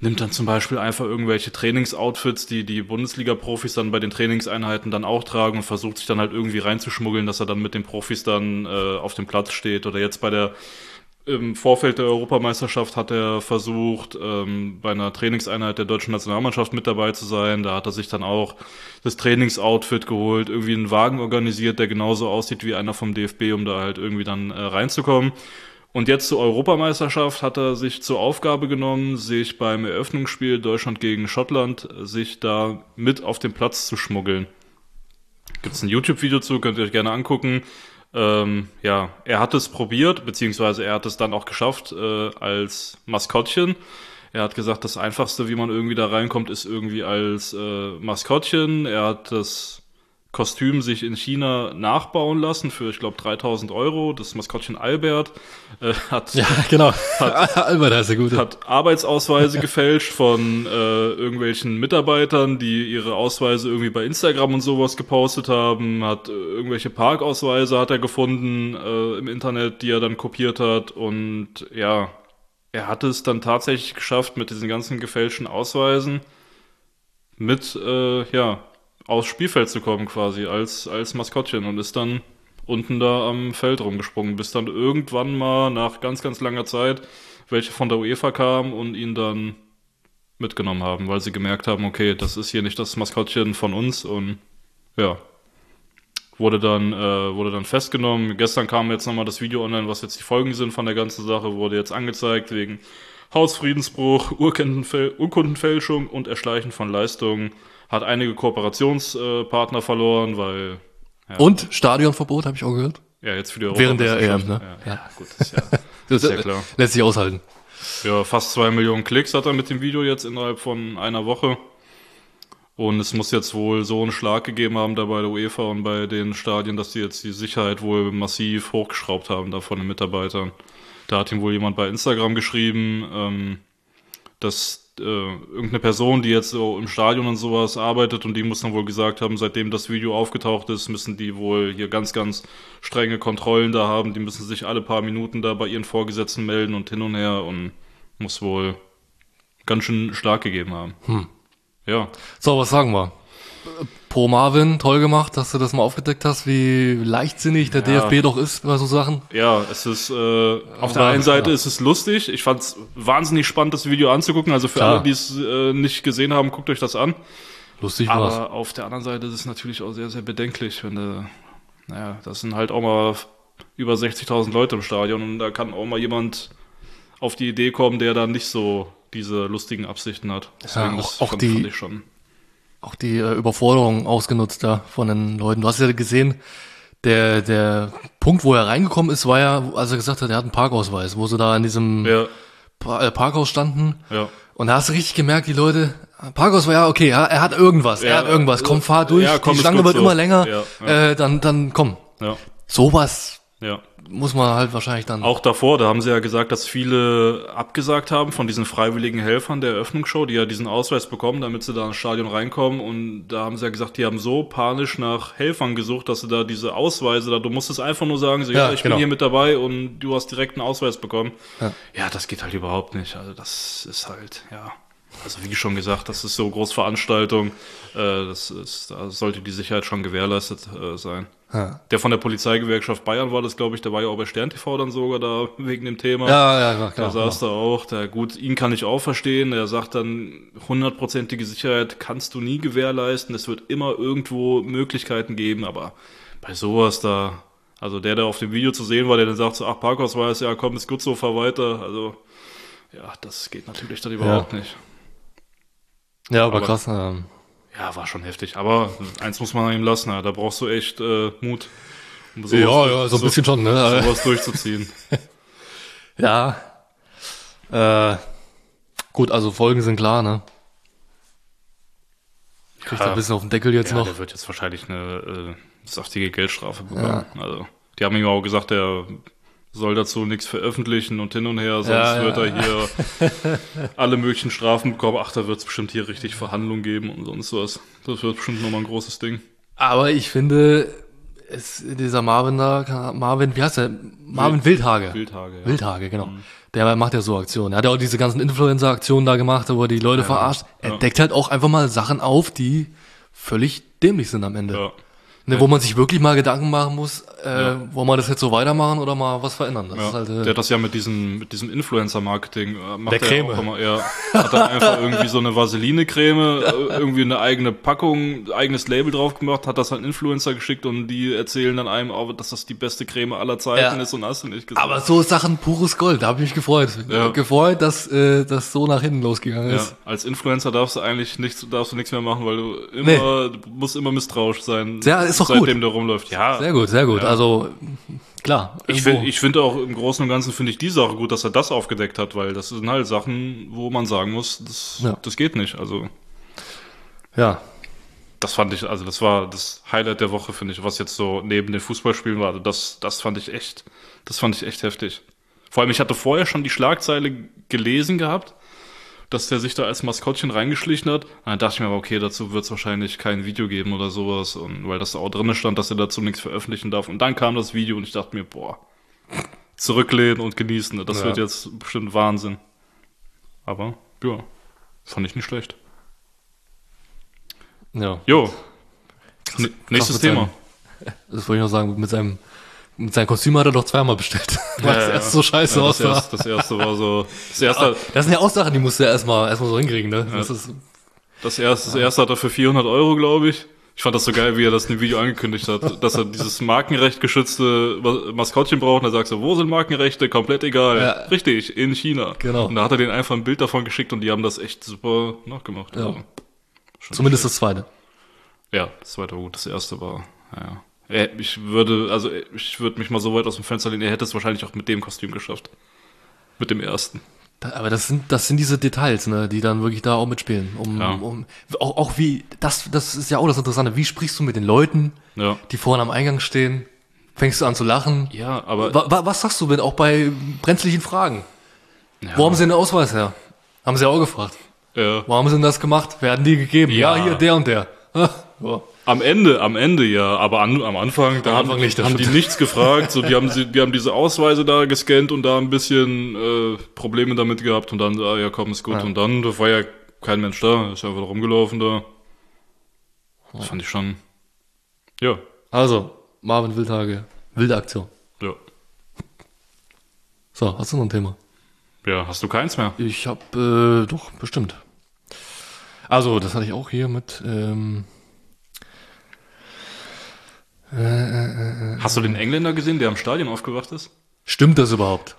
nimmt dann zum Beispiel einfach irgendwelche Trainingsoutfits, die die Bundesliga-Profis dann bei den Trainingseinheiten dann auch tragen und versucht sich dann halt irgendwie reinzuschmuggeln, dass er dann mit den Profis dann äh, auf dem Platz steht. Oder jetzt bei der, im Vorfeld der Europameisterschaft hat er versucht, ähm, bei einer Trainingseinheit der deutschen Nationalmannschaft mit dabei zu sein. Da hat er sich dann auch das Trainingsoutfit geholt, irgendwie einen Wagen organisiert, der genauso aussieht wie einer vom D F B, um da halt irgendwie dann äh, reinzukommen. Und jetzt zur Europameisterschaft hat er sich zur Aufgabe genommen, sich beim Eröffnungsspiel Deutschland gegen Schottland sich da mit auf den Platz zu schmuggeln. Gibt's ein YouTube-Video zu, könnt ihr euch gerne angucken. Ähm, ja, er hat es probiert, beziehungsweise er hat es dann auch geschafft äh, als Maskottchen. Er hat gesagt, das Einfachste, wie man irgendwie da reinkommt, ist irgendwie als äh, Maskottchen. Er hat das Kostüm sich in China nachbauen lassen für, ich glaube, dreitausend Euro. Das Maskottchen Albert äh, hat, Ja, genau. hat, Albert heißt der Gute. hat Arbeitsausweise gefälscht von äh, irgendwelchen Mitarbeitern, die ihre Ausweise irgendwie bei Instagram und sowas gepostet haben. Hat äh, irgendwelche Parkausweise hat er gefunden äh, im Internet, die er dann kopiert hat. Und ja, er hat es dann tatsächlich geschafft, mit diesen ganzen gefälschten Ausweisen mit, äh, ja, aufs Spielfeld zu kommen quasi als als Maskottchen und ist dann unten da am Feld rumgesprungen, bis dann irgendwann mal nach ganz, ganz langer Zeit welche von der UEFA kamen und ihn dann mitgenommen haben, weil sie gemerkt haben, okay, das ist hier nicht das Maskottchen von uns und ja, wurde dann äh, wurde dann festgenommen. Gestern kam jetzt nochmal das Video online, was jetzt die Folgen sind von der ganzen Sache, wurde jetzt angezeigt wegen Hausfriedensbruch, Urkundenfäl- Urkundenfälschung und Erschleichen von Leistungen. Hat einige Kooperationspartner verloren, weil... Ja, Und Stadionverbot, habe ich auch gehört. Ja, jetzt für die Während der E M, Europameisterschaft. ne? Ja, Ja. ja, gut, ist ja, Das ist ja klar. lässt sich aushalten. Ja, fast zwei Millionen Klicks hat er mit dem Video jetzt innerhalb von einer Woche. Und es muss jetzt wohl so einen Schlag gegeben haben da bei der UEFA und bei den Stadien, dass die jetzt die Sicherheit wohl massiv hochgeschraubt haben da von den Mitarbeitern. Da hat ihm wohl jemand bei Instagram geschrieben, ähm, dass äh, irgendeine Person, die jetzt so im Stadion und sowas arbeitet und die muss dann wohl gesagt haben, seitdem das Video aufgetaucht ist, müssen die wohl hier ganz, ganz strenge Kontrollen da haben. Die müssen sich alle paar Minuten da bei ihren Vorgesetzten melden und hin und her und muss wohl ganz schön stark gegeben haben. Hm. Ja. So, was sagen wir? Pro Marvin, toll gemacht, dass du das mal aufgedeckt hast, wie leichtsinnig der Ja. D F B doch ist bei so Sachen. Ja, es ist, äh, auf der Aber, einen Seite ja. ist es lustig. Ich fand's wahnsinnig spannend, das Video anzugucken. Also für Klar. alle, die es äh, nicht gesehen haben, guckt euch das an. Lustig war's. Aber auf der anderen Seite ist es natürlich auch sehr, sehr bedenklich, wenn du, naja, das sind halt auch mal über sechzigtausend Leute im Stadion und da kann auch mal jemand auf die Idee kommen, der dann nicht so diese lustigen Absichten hat. Deswegen, Ja, das auch- auch fand, die- fand ich schon. Auch die äh, Überforderung ausgenutzt da von den Leuten. Du hast ja gesehen, der, der Punkt, wo er reingekommen ist, war ja, als er gesagt hat, er hat einen Parkausweis, wo sie da in diesem Ja, Pa- äh, Parkhaus standen. ja. Und da hast du richtig gemerkt, die Leute, Parkhaus war ja, okay, ja, er hat irgendwas, er Ja, hat irgendwas, komm, fahr durch, ja, komm, die ist Schlange gut wird so. immer länger, Ja, ja. Äh, dann, dann komm. Ja, Sowas ja. muss man halt wahrscheinlich dann... Auch davor, da haben sie ja gesagt, dass viele abgesagt haben von diesen freiwilligen Helfern der Eröffnungsshow, die ja diesen Ausweis bekommen, damit sie da ins Stadion reinkommen. Und da haben sie ja gesagt, die haben so panisch nach Helfern gesucht, dass sie da diese Ausweise, da du musstest einfach nur sagen, so, ja, Ja, ich genau. bin hier mit dabei und du hast direkt einen Ausweis bekommen. Ja. Ja, das geht halt überhaupt nicht. Also das ist halt, ja, also wie schon gesagt, das ist so Großveranstaltung, äh, das ist, da sollte die Sicherheit schon gewährleistet äh, sein. Ja, Der von der Polizeigewerkschaft Bayern war das, glaube ich, der war ja auch bei Stern T V dann sogar da wegen dem Thema. ja, ja, klar, Da klar. saß da auch, der, gut, ihn kann ich auch verstehen, er sagt dann, hundertprozentige Sicherheit kannst du nie gewährleisten, es wird immer irgendwo Möglichkeiten geben, aber bei sowas da, also der, der auf dem Video zu sehen war, der dann sagt so, ach, Parkausweis, ja komm, ist gut so, fahr weiter, also, ja, das geht natürlich dann überhaupt nicht. Ja, aber, aber- krass. Ähm, Ja, war schon heftig, aber eins muss man ihm lassen, ja, da brauchst du echt äh, Mut, um sowas, ja, ja, so ein bisschen schon, ne? sowas durchzuziehen. Ja. Äh, gut, also Folgen sind klar, ne? Kriegt Ja. ein bisschen auf den Deckel jetzt Ja, noch. der wird jetzt wahrscheinlich eine äh, saftige Geldstrafe bekommen. Also, die haben ihm auch gesagt, er soll dazu nichts veröffentlichen und hin und her, sonst Ja, ja. wird er hier alle möglichen Strafen bekommen. Ach, da wird es bestimmt hier richtig Verhandlungen geben und sonst was. Das wird bestimmt nochmal ein großes Ding. Aber ich finde, es, dieser Marvin da, Marvin, wie heißt der? Marvin Wildhage. Wildhage, ja. Wildhage, genau. Der macht ja so Aktionen. Er hat ja auch diese ganzen Influencer-Aktionen da gemacht, wo er die Leute Ja, verarscht. Er ja. deckt halt auch einfach mal Sachen auf, die völlig dämlich sind am Ende. Ja. Ne, wo man sich wirklich mal Gedanken machen muss, äh, Ja. wollen wir das jetzt so weitermachen oder mal was verändern. Das Ja, ist halt, äh, der hat das ja mit diesem, mit diesem Influencer-Marketing äh, macht Der er Creme. Ja auch immer. Er hat dann einfach irgendwie so eine Vaseline-Creme, äh, irgendwie eine eigene Packung, eigenes Label drauf gemacht, hat das an Influencer geschickt und die erzählen dann einem auch, dass das die beste Creme aller Zeiten Ja. ist und hast du nicht gesehen. aber so Sachen pures Gold, da habe ich mich gefreut. Ja. Gefreut, dass äh, das so nach hinten losgegangen Ja, ist. als Influencer darfst du eigentlich nichts, darfst du nichts mehr machen, weil du immer, du musst immer misstrauisch sein, Ja, ist doch seitdem gut. der rumläuft. Ja, Sehr gut, sehr gut. Ja. Also klar. Ich irgendwo- finde ich finde auch im Großen und Ganzen finde ich die Sache gut, dass er das aufgedeckt hat, weil das sind halt Sachen, wo man sagen muss, das, Ja. das geht nicht. Also ja. das fand ich, also das war das Highlight der Woche, finde ich, was jetzt so neben den Fußballspielen war. Also das, das fand ich echt, das fand ich echt heftig. Vor allem, ich hatte vorher schon die Schlagzeile gelesen gehabt, dass der sich da als Maskottchen reingeschlichen hat. Und dann dachte ich mir aber, okay, dazu wird es wahrscheinlich kein Video geben oder sowas. Und weil das auch drin stand, dass er dazu nichts veröffentlichen darf. Und dann kam das Video und ich dachte mir, boah, zurücklehnen und genießen. Das Ja. wird jetzt bestimmt Wahnsinn. Aber, ja, fand ich nicht schlecht. Ja. Jo, N- nächstes mit Thema. seinem- Das wollte ich noch sagen, mit seinem, mit seinem Kostüm hat er doch zweimal bestellt. Weil das Ja, erst so scheiße ja, das, aussah. erste, das erste war so, das erste, Das sind ja auch Sachen, die musst du ja erstmal, erstmal so hinkriegen, ne? Das ist, das erste, das erste hat er für vierhundert Euro, glaube ich. Ich fand das so geil, wie er das in dem Video angekündigt hat, dass er dieses markenrecht geschützte Maskottchen braucht. Und er sagt so, wo sind Markenrechte? Komplett egal. Ja. Richtig, in China. Genau. Und da hat er denen einfach ein Bild davon geschickt und die haben das echt super nachgemacht. Ja. Also, schon zumindest das zweite. Ja, das zweite war gut, das erste war, ja. Er- Ich würde, also ich würde mich mal so weit aus dem Fenster lehnen, er hätte es wahrscheinlich auch mit dem Kostüm geschafft. Mit dem ersten. Da, aber das sind, das sind diese Details, ne, die dann wirklich da auch mitspielen. Um, Ja. um, auch, auch wie, das, das ist ja auch das Interessante. Wie sprichst du mit den Leuten, Ja. die vorne am Eingang stehen? Fängst du an zu lachen? Ja, aber. Wa, wa, was sagst du denn auch bei brenzlichen Fragen? ja, Wo haben sie den Ausweis her? Haben sie auch gefragt. ja. Wo haben sie denn das gemacht? Werden die gegeben? Ja, Ja. hier, der und der. Ah, ja. Am Ende, am Ende ja, aber an, am Anfang, da Am haben, Anfang nicht, das haben die stimmt. nichts gefragt. So, die haben sie, die haben diese Ausweise da gescannt und da ein bisschen äh, Probleme damit gehabt und dann, ah ja, komm, ist gut. Ja. Und dann, da war ja kein Mensch da, ist einfach rumgelaufen da. Das fand ich schon. Ja, Also, Marvin Wildhage, wilde Aktion. ja. So, hast du noch ein Thema? Ja, hast du keins mehr? Ich hab, äh, doch, bestimmt. Also, das hatte ich auch hier mit, ähm, Hast du den Engländer gesehen, der am Stadion aufgewacht ist? stimmt das überhaupt?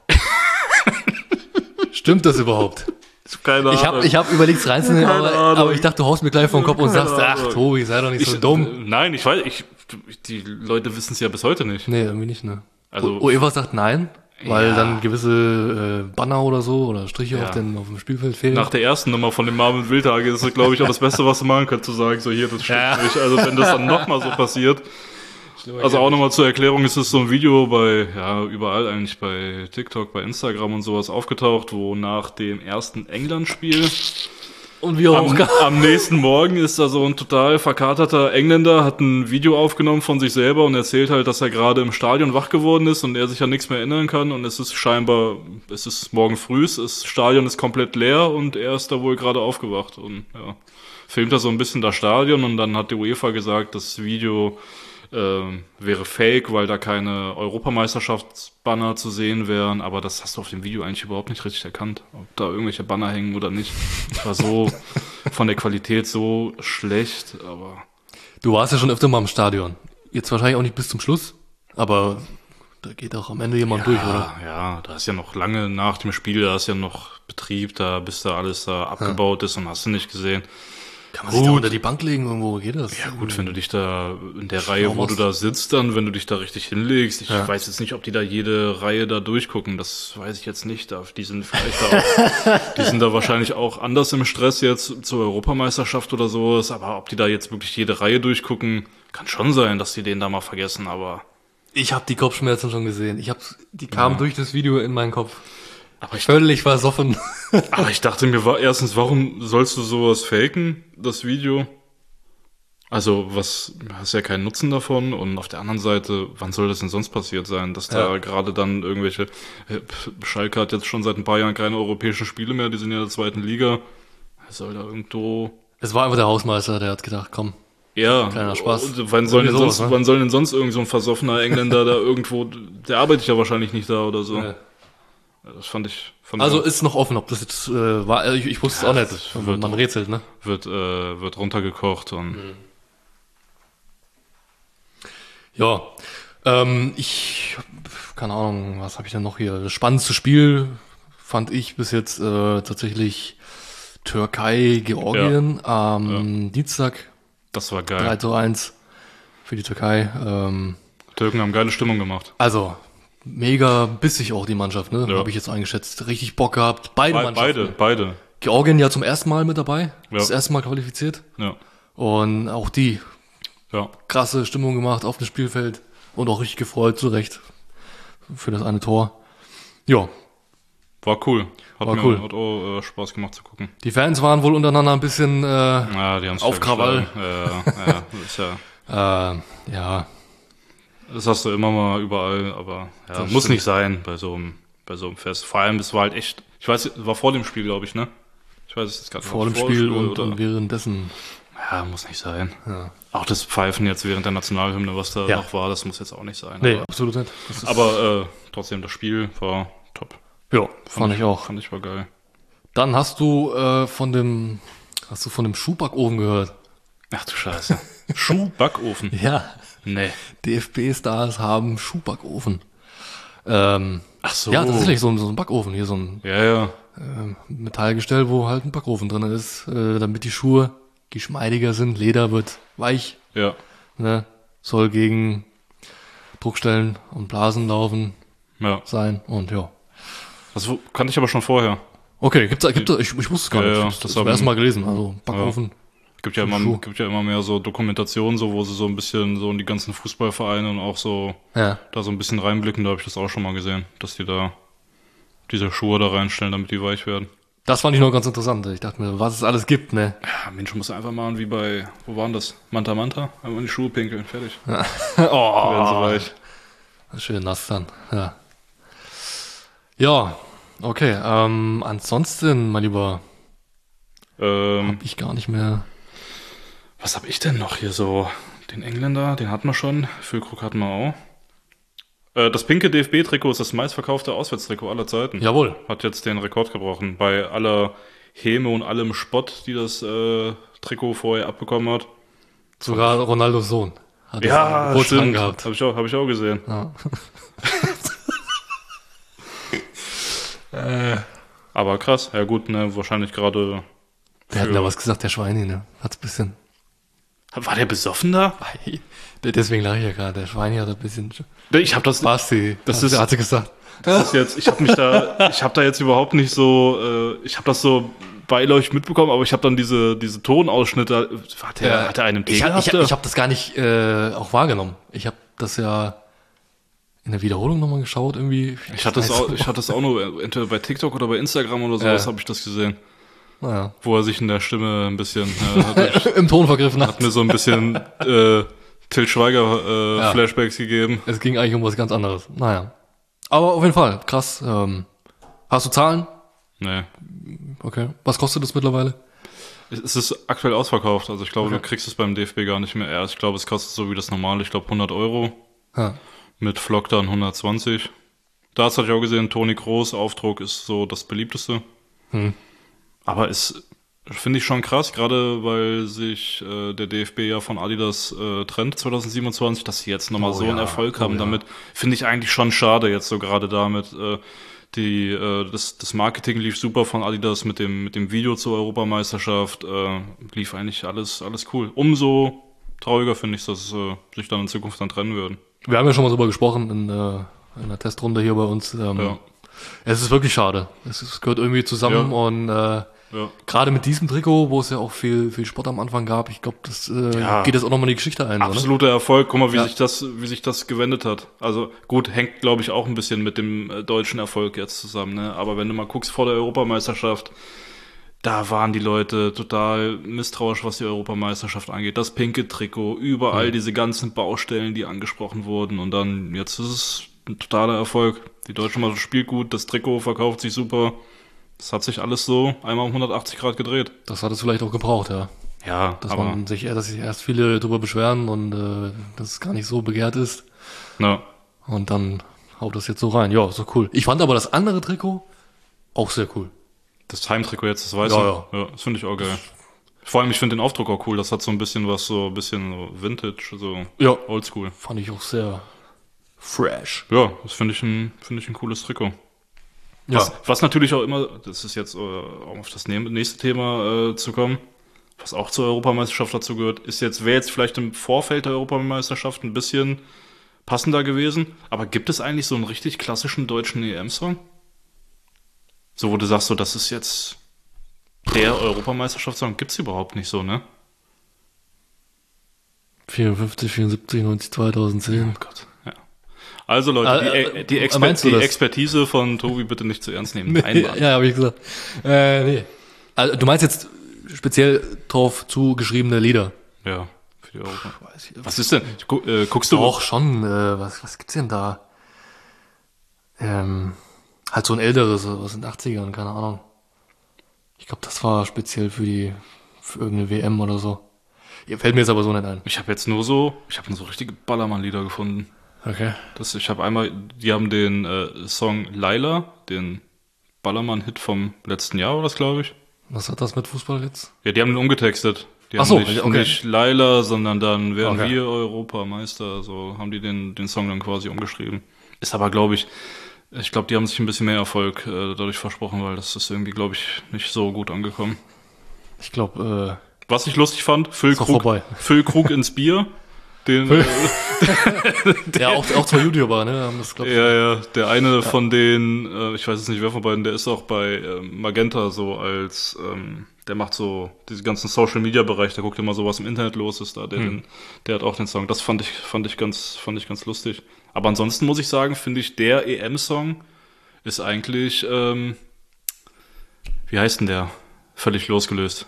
Stimmt das überhaupt? Keine Ich habe ich hab überlegt, es reinzunehmen, Keine aber, Ahnung. aber ich dachte, du haust mir gleich vom Kopf und Keine sagst, ach, Ahnung. Tobi, sei doch nicht so dumm. äh, Nein, ich weiß, ich, die Leute wissen es ja bis heute nicht. Nee, irgendwie nicht, ne? Also- Also, UEFA sagt nein, weil Ja. dann gewisse äh, Banner oder so oder Striche Ja. auf, den, auf dem Spielfeld fehlen. Nach der ersten Nummer von dem Marvin Wildhage ist das, glaube ich, auch das Beste, was du machen kannst, zu sagen, so hier, das stimmt Ja. nicht. Also wenn das dann nochmal so passiert. Also auch nochmal zur Erklärung, es ist so ein Video bei, ja, überall eigentlich, bei TikTok, bei Instagram und sowas aufgetaucht, wo nach dem ersten England-Spiel Und wie auch am, gar am nächsten Morgen ist da so ein total verkaterter Engländer, hat ein Video aufgenommen von sich selber und erzählt halt, dass er gerade im Stadion wach geworden ist und er sich an nichts mehr erinnern kann und es ist scheinbar, es ist morgen früh, das Stadion ist komplett leer und er ist da wohl gerade aufgewacht und ja, filmt da so ein bisschen das Stadion und dann hat die UEFA gesagt, das Video äh, wäre fake, weil da keine Europameisterschaftsbanner zu sehen wären, aber das hast du auf dem Video eigentlich überhaupt nicht richtig erkannt, ob da irgendwelche Banner hängen oder nicht. Das war so von der Qualität so schlecht, aber Du warst ja schon öfter mal im Stadion. Jetzt wahrscheinlich auch nicht bis zum Schluss, aber da geht auch am Ende jemand durch, oder? ja, ja, da ist ja noch lange nach dem Spiel, da ist ja noch Betrieb da, bis da alles da abgebaut ist und hast du nicht gesehen. Kann man sich da Gut. unter die Bank legen irgendwo? Geht das? Ja gut, wenn du dich da in der Reihe, wo du da sitzt, dann, wenn du dich da richtig hinlegst, ich Ja. weiß jetzt nicht, ob die da jede Reihe da durchgucken, das weiß ich jetzt nicht. Da- Die sind vielleicht da auch, die sind da wahrscheinlich auch anders im Stress jetzt zur Europameisterschaft oder sowas, aber ob die da jetzt wirklich jede Reihe durchgucken, kann schon sein, dass die den da mal vergessen, aber Ich habe die Kopfschmerzen schon gesehen. Ich hab's, die kamen durch das Video in meinen Kopf. aber ich, Völlig versoffen. aber ich dachte mir, war erstens, warum sollst du sowas faken, das Video? Also, was, hast ja keinen Nutzen davon und auf der anderen Seite, wann soll das denn sonst passiert sein, dass da Ja. gerade dann irgendwelche, äh, Schalke hat jetzt schon seit ein paar Jahren keine europäischen Spiele mehr, die sind ja in der zweiten Liga, soll da irgendwo, Es war einfach der Hausmeister, der hat gedacht, komm, ja, Kleiner Spaß. und wann soll denn Irgendwie sowas, sonst, ne? wann soll denn sonst irgend so ein versoffener Engländer da irgendwo, der arbeitet ja wahrscheinlich nicht da oder so. Ja. Das fand ich, fand Also ich, ist noch offen, ob das jetzt äh, war. Ich, ich wusste es Ja, auch nicht. das Man, wird- man rätselt, ne? wird, äh, wird runtergekocht und, Ja. Ähm, ich, keine Ahnung, was habe ich denn noch hier? Das spannendste Spiel fand ich bis jetzt äh, tatsächlich Türkei, Georgien am Dienstag das war drei geil. zu eins für die Türkei. Ähm, Türken haben geile Stimmung gemacht. also mega bissig auch die Mannschaft, ne? Ja. Habe ich jetzt eingeschätzt. Richtig Bock gehabt. Beide Be Mannschaften. beide, beide, Georgien ja zum ersten Mal mit dabei. Ja. Das erste Mal qualifiziert. ja, Und auch die ja. krasse Stimmung gemacht auf dem Spielfeld und auch richtig gefreut, zu Recht, für das eine Tor. Ja, War cool. Hat War mir cool. Hat auch äh, Spaß gemacht zu gucken. die Fans waren wohl untereinander ein bisschen, äh, Ja, die haben Auf Krawall. Ja, ja, ja, das ist ja. äh, ja, Das hast du immer mal überall, aber ja, Das muss stimmt. nicht sein bei so einem, bei so einem Fest. Vor allem, es war halt echt, ich weiß, war vor dem Spiel, glaube ich, ne? Ich weiß es jetzt gar nicht. vor ob dem es Spiel und, oder? und währenddessen. Ja, muss nicht sein. Ja. Auch das Pfeifen jetzt während der Nationalhymne, was da Ja. noch war, das muss jetzt auch nicht sein. Nee, Aber, absolut nicht. Das ist, aber äh, trotzdem, das Spiel war top. ja, fand ich auch. Fand ich war geil. Dann hast du äh, von dem, hast du von dem Schuhbackofen gehört? Ach du Scheiße. Schuhbackofen. Ja. Nee. D F B-Stars haben Schuhbackofen. Ähm, Ach so. ja, tatsächlich so, ein- so ein Backofen, hier so ein Ja, ja. Metallgestell, wo halt ein Backofen drin ist, äh, damit die Schuhe geschmeidiger sind. Leder wird weich, Ja. ne? Soll gegen Druckstellen und Blasen laufen Ja. sein und ja. Das wo- kannte ich aber schon vorher. Okay, gibt's da, gibt da, ich, ich wusste es gar Ja, nicht. ja, das das das haben- habe erst mal gelesen. Also Backofen. Gibt ja immer, Schuh. gibt ja immer mehr so Dokumentationen, so, wo sie so ein bisschen so in die ganzen Fußballvereine und auch so Ja. da so ein bisschen reinblicken. Da habe ich das auch schon mal gesehen, dass die da diese Schuhe da reinstellen, damit die weich werden. Das fand ich noch ganz interessant. Ich dachte mir, was es alles gibt, ne? Ja, Mensch, muss einfach machen wie bei, wo waren das? Manta Manta? Einfach in die Schuhe pinkeln, fertig. oh, Werden sie weich. schön nass dann. Ja. Ja, okay. Ähm, ansonsten, mein Lieber, Ähm, ich gar nicht mehr. was habe ich denn noch hier so? Den Engländer, den hatten wir schon. Füllkrug hatten wir auch. Äh, das pinke D F B-Trikot ist das meistverkaufte Auswärtstrikot aller Zeiten. Jawohl. Hat jetzt den Rekord gebrochen. Bei aller Häme und allem Spott, die das äh, Trikot vorher abbekommen hat. Sogar Ronaldos Sohn hat es Ja, am Geburtstag stimmt. gehabt. Habe ich, auch- hab ich auch gesehen. Ja. Aber krass. Ja gut, ne, wahrscheinlich gerade... Der hat für- da was gesagt, der Schweini, ne? Hat's ein bisschen. War der besoffen da? Deswegen lache ich ja gerade. Der Schweini hat ein bisschen Ich habe das... Basti. Das hat, ist- hat sie gesagt. Das ist jetzt, ich habe mich da, ich habe da jetzt überhaupt nicht so, äh, ich habe das so beiläufig mitbekommen, aber ich habe dann diese diese Tonausschnitte, hat der, Ja, hat der einen Tee ich hab, gehabt? ich, hab- ich habe das gar nicht äh, auch wahrgenommen. Ich habe das ja in der Wiederholung nochmal geschaut irgendwie. ich hatte das weiß auch, ich hatte das auch nur entweder bei TikTok oder bei Instagram oder sowas Ja. habe ich das gesehen, Naja. wo er sich in der Stimme ein bisschen, äh, hat, Im Ton vergriffen hat. hat mir so ein bisschen äh, Til Schweiger äh, Ja. Flashbacks gegeben. Es ging eigentlich um was ganz anderes. Naja. Aber auf jeden Fall, krass. Ähm, hast du Zahlen? Nee. Okay. Was kostet das mittlerweile? Es ist aktuell ausverkauft, also ich glaube, Okay. du kriegst es beim D F B gar nicht mehr. Ja, ich glaube, es kostet so wie das normale, ich glaube hundert Euro. Ja. Mit Flock dann hundertzwanzig. Da hatte ich auch gesehen, Toni Kroos Aufdruck ist so das beliebteste. Hm. Aber ist, finde ich schon krass, gerade weil sich äh, der D F B ja von Adidas äh, trennt zwanzig siebenundzwanzig, dass sie jetzt nochmal Oh so ja, einen Erfolg oh haben ja. damit. Finde ich eigentlich schon schade jetzt so gerade damit. Äh, die, äh, das, das Marketing lief super von Adidas mit dem, mit dem Video zur Europameisterschaft. Äh, lief eigentlich alles, alles cool. Umso trauriger finde ich, dass äh, sich dann in Zukunft dann trennen würden. Wir haben ja schon mal drüber gesprochen in, äh, in der Testrunde hier bei uns. Ähm, Ja. Es ist wirklich schade. Es, ist, gehört irgendwie zusammen Ja. und äh, Ja. gerade mit diesem Trikot, wo es ja auch viel, viel Sport am Anfang gab, ich glaube, das äh, Ja. geht jetzt auch nochmal in die Geschichte ein. Oder? Absoluter Erfolg. Guck mal, wie Ja. sich das, wie sich das gewendet hat. Also gut, hängt glaube ich auch ein bisschen mit dem äh, deutschen Erfolg jetzt zusammen. Ne? Aber wenn du mal guckst vor der Europameisterschaft, da waren die Leute total misstrauisch, was die Europameisterschaft angeht. Das pinke Trikot, überall Mhm. diese ganzen Baustellen, die angesprochen wurden. Und dann, jetzt ist es ein totaler Erfolg. Die deutsche Mannschaft spielt gut, das Trikot verkauft sich super. Das hat sich alles so einmal um hundertachtzig Grad gedreht. Das hat es vielleicht auch gebraucht, ja. Ja, Dass aber man sich, dass sich erst viele drüber beschweren und äh, dass es gar nicht so begehrt ist. ja, Und dann haut das jetzt so rein. Ja, so cool. Ich fand aber das andere Trikot auch sehr cool. das Heimtrikot jetzt, das weiße. Ja, ja. Das finde ich auch geil. Vor allem, ich finde den Aufdruck auch cool. Das hat so ein bisschen was, so ein bisschen so Vintage, so Ja. oldschool. Fand ich auch sehr fresh. Ja, das finde ich ein, finde ich ein cooles Trikot. Ja. Was, was natürlich auch immer, das ist jetzt, äh, um auf das ne- nächste Thema äh, zu kommen, was auch zur Europameisterschaft dazu gehört, ist jetzt, wäre jetzt vielleicht im Vorfeld der Europameisterschaft ein bisschen passender gewesen, aber gibt es eigentlich so einen richtig klassischen deutschen E M-Song? So, wo du sagst, so, das ist jetzt der Europameisterschaftssong, gibt's überhaupt nicht so, ne? vierundfünfzig, vierundsiebzig, neunzig, zweitausendzehn. Oh Gott, ja. Also Leute, die, Äh, äh, die, Exper meinst du die das? Expertise von Tobi bitte nicht zu ernst nehmen. Einwand. Ja, habe ich gesagt. Äh, nee. Also, du meinst jetzt speziell drauf zugeschriebene Lieder? Ja, für die Europa. Was ist denn? Gu äh, guckst du Doch, schon. Äh, was, was gibt's denn da? Ähm, halt so ein älteres, aus den achtzigern, keine Ahnung. Ich glaube, das war speziell für die, für irgendeine W M oder so. Ja, fällt mir jetzt aber so nicht ein. Ich habe jetzt nur so, ich habe nur so richtige Ballermann-Lieder gefunden. Okay. Das, ich habe einmal, die haben den äh, Song Laila, den Ballermann-Hit vom letzten Jahr, war das, glaube ich. Was hat das mit Fußball jetzt? Ja, die haben den umgetextet. Die Ach haben so, nicht, okay. nicht Laila, sondern dann werden Okay. wir Europameister. So haben die den, den Song dann quasi umgeschrieben. Ist aber, glaube ich, ich glaube, die haben sich ein bisschen mehr Erfolg äh, dadurch versprochen, weil das ist irgendwie, glaube ich, nicht so gut angekommen. Ich glaube, Was ich lustig fand, Füll Ist doch Krug, vorbei. Füll Krug ins Bier. Den, äh, ja, auch, auch zwei YouTuber, ne, haben das, glaub ich. ja, ja, der eine von denen, äh, ich weiß jetzt nicht wer von beiden, der ist auch bei ähm, Magenta so als, ähm, der macht so diesen ganzen Social Media Bereich, der guckt immer so, was im Internet los ist da, der, Hm. den, der hat auch den Song. Das fand ich, fand ich ganz, fand ich ganz lustig. Aber ansonsten muss ich sagen, finde ich, der E M-Song ist eigentlich, ähm, wie heißt denn der? Völlig losgelöst.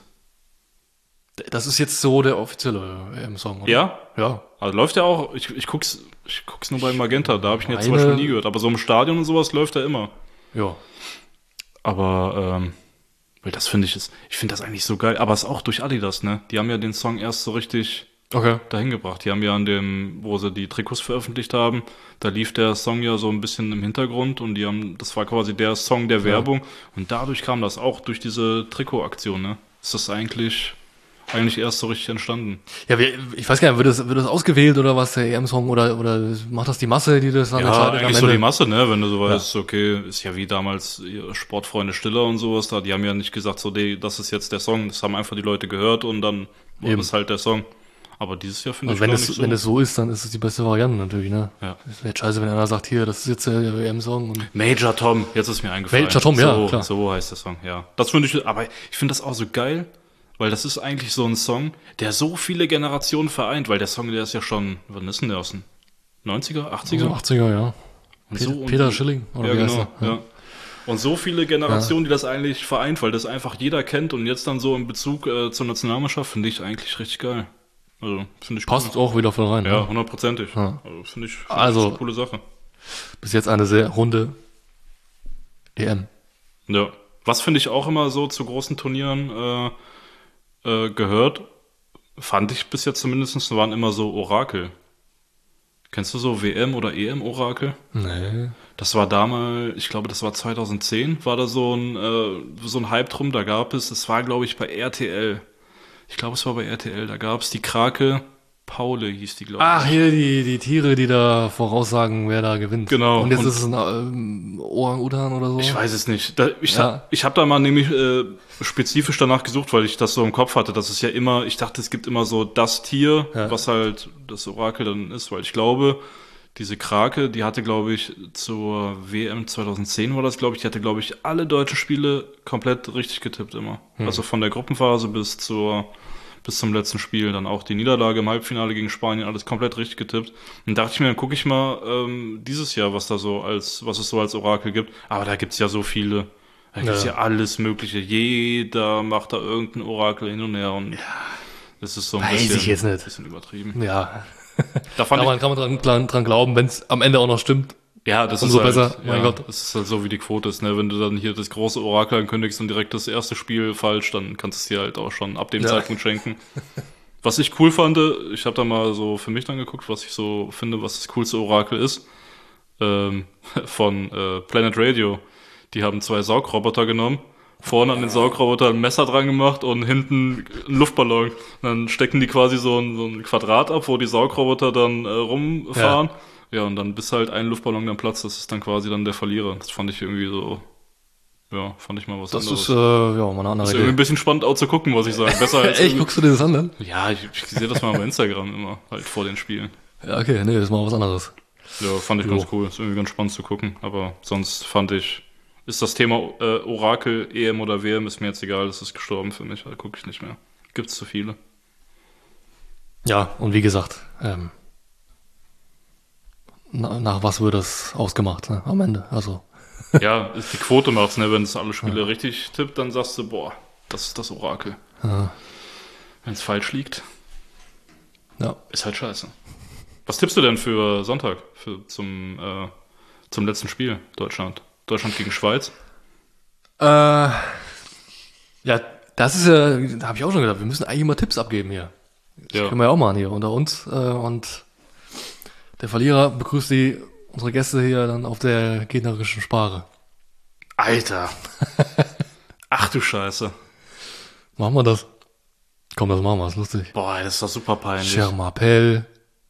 Das ist jetzt so der offizielle E M-Song, oder? Ja? Ja. Also läuft ja auch, ich, ich guck's, ich guck's nur bei Magenta, da habe ich ihn jetzt zum Meine- Beispiel nie gehört, aber so im Stadion und sowas läuft er immer. Ja. Aber, ähm, weil das finde ich ist, ich finde das eigentlich so geil, aber es ist auch durch Adidas, ne? Die haben ja den Song erst so richtig Okay. dahin gebracht. Die haben ja an dem, wo sie die Trikots veröffentlicht haben, da lief der Song ja so ein bisschen im Hintergrund und die haben, das war quasi der Song der Werbung und dadurch kam das auch durch diese Trikotaktion, ne? Ist das eigentlich, eigentlich erst so richtig entstanden. Ja, wir, ich weiß gar nicht, wird das, wird das ausgewählt oder was, der E M-Song, oder, oder macht das die Masse, die das dann Ja, entscheidet eigentlich so die Ende? Masse, ne? Wenn du so weißt, okay, ist ja wie damals hier Sportfreunde Stiller und sowas da, die haben ja nicht gesagt, so, nee, das ist jetzt der Song, das haben einfach die Leute gehört und dann war Eben. das halt der Song. Aber dieses Jahr finde Also ich wenn gar es, nicht so. wenn es so ist, dann ist es die beste Variante natürlich, ne? Ja. Es wäre scheiße, wenn einer sagt, hier, das ist jetzt der E M-Song. Und Major Tom, jetzt ist mir eingefallen. Major Tom, ja, so, klar. So heißt der Song, ja. Das finde ich, aber ich finde das auch so geil, weil das ist eigentlich so ein Song, der so viele Generationen vereint, weil der Song, der ist ja schon, wann ist denn der aus den neunziger, achtziger? so achtziger, ja. Und Peter, so- Peter Schilling, oder Ja, wie heißt genau, er? ja. Und so viele Generationen, die das eigentlich vereint, weil das einfach jeder kennt und jetzt dann so in Bezug äh, zur Nationalmannschaft, finde ich eigentlich richtig geil. Also, finde ich Passt auch wieder voll rein. Ja, Ne? hundertprozentig. Ja. Also, finde ich, find Also- ich eine coole Sache. Bis jetzt eine sehr runde E M. Ja. Was finde ich auch immer so zu großen Turnieren äh, äh, gehört, fand ich bis jetzt zumindest, waren immer so Orakel. Kennst du so W M- oder E M-Orakel? Nee. Das war damals, ich glaube, das war zweitausendzehn, war da so ein, äh, so ein Hype drum, da gab es, es war, glaube ich, bei R T L. Ich glaube, es war bei R T L, da gab es die Krake Paule, hieß die, glaube ich. Ach, hier die, die Tiere, die da voraussagen, wer da gewinnt. Genau. Und jetzt Und- ist es ein ähm, Orang-Utan oder so. Ich weiß es nicht. Da, ich Ja. hab, ich habe da mal nämlich äh, spezifisch danach gesucht, weil ich das so im Kopf hatte. Das ist ja immer, ich dachte, es gibt immer so das Tier, Ja. was halt das Orakel dann ist, weil ich glaube, diese Krake, die hatte, glaube ich, zur W M zweitausendzehn war das, glaube ich, die hatte, glaube ich, alle deutschen Spiele komplett richtig getippt immer. Hm. Also von der Gruppenphase bis zur bis zum letzten Spiel, dann auch die Niederlage im Halbfinale gegen Spanien, alles komplett richtig getippt. Und dachte ich mir, dann gucke ich mal ähm, dieses Jahr, was da so als, was es so als Orakel gibt. Aber da gibt's ja so viele. Da gibt's Ja. ja alles Mögliche. Jeder macht da irgendein Orakel hin und her und das ist so ein Weiß bisschen, ich jetzt nicht. bisschen übertrieben. Ja, Da fand kann ich, man, kann man dran, dran, dran glauben, wenn es am Ende auch noch stimmt. ja, das umso ist halt, besser, mein ja, Gott. das ist halt so, wie die Quote ist, ne? Wenn du dann hier das große Orakel ankündigst und direkt das erste Spiel falsch, dann kannst du es dir halt auch schon ab dem Ja. Zeitpunkt schenken. Was ich cool fand, ich habe da mal so für mich dann geguckt, was ich so finde, was das coolste Orakel ist, ähm, von äh, Planet Radio. Die haben zwei Saugroboter genommen, vorne an den Saugroboter ein Messer dran gemacht und hinten einen Luftballon. Dann stecken die quasi so ein, so ein Quadrat ab, wo die Saugroboter dann äh, rumfahren. Ja. ja, und dann bis halt ein Luftballon dann platzt, das ist dann quasi dann der Verlierer. Das fand ich irgendwie so, ja, fand ich mal was Das anderes. ist, äh, ja, mal eine andere ist irgendwie ein Idee. bisschen spannend auch zu gucken, was ich sage. Besser als Echt, guckst du dir das an dann? ja, ich, ich sehe das mal bei Instagram immer, halt vor den Spielen. Ja, okay, nee, das ist mal was anderes. Ja, fand ich Jo. ganz cool. Ist irgendwie ganz spannend zu gucken. Aber sonst fand ich, ist das Thema äh, Orakel, E M oder W M, ist mir jetzt egal, das ist gestorben für mich, da gucke ich nicht mehr. Gibt's zu viele. Ja, und wie gesagt, ähm, na, nach was wird das ausgemacht, ne? Am Ende, also. Ja, ist die Quote macht's, ne? Wenn es alle Spiele richtig tippt, dann sagst du, boah, das ist das Orakel. Ja. Wenn es falsch liegt, Ja. ist halt scheiße. Was tippst du denn für Sonntag, für zum, äh, zum letzten Spiel Deutschland? Deutschland gegen Schweiz? Äh, ja, das ist ja, da habe ich auch schon gedacht, wir müssen eigentlich mal Tipps abgeben hier. Das Ja. können wir ja auch machen hier unter uns. Äh, und der Verlierer begrüßt die unsere Gäste hier dann auf der gegnerischen Sprache. Alter. Ach du Scheiße. Machen wir das? Komm, das machen wir, ist lustig. Boah, das ist doch super peinlich. Cher m'appelle,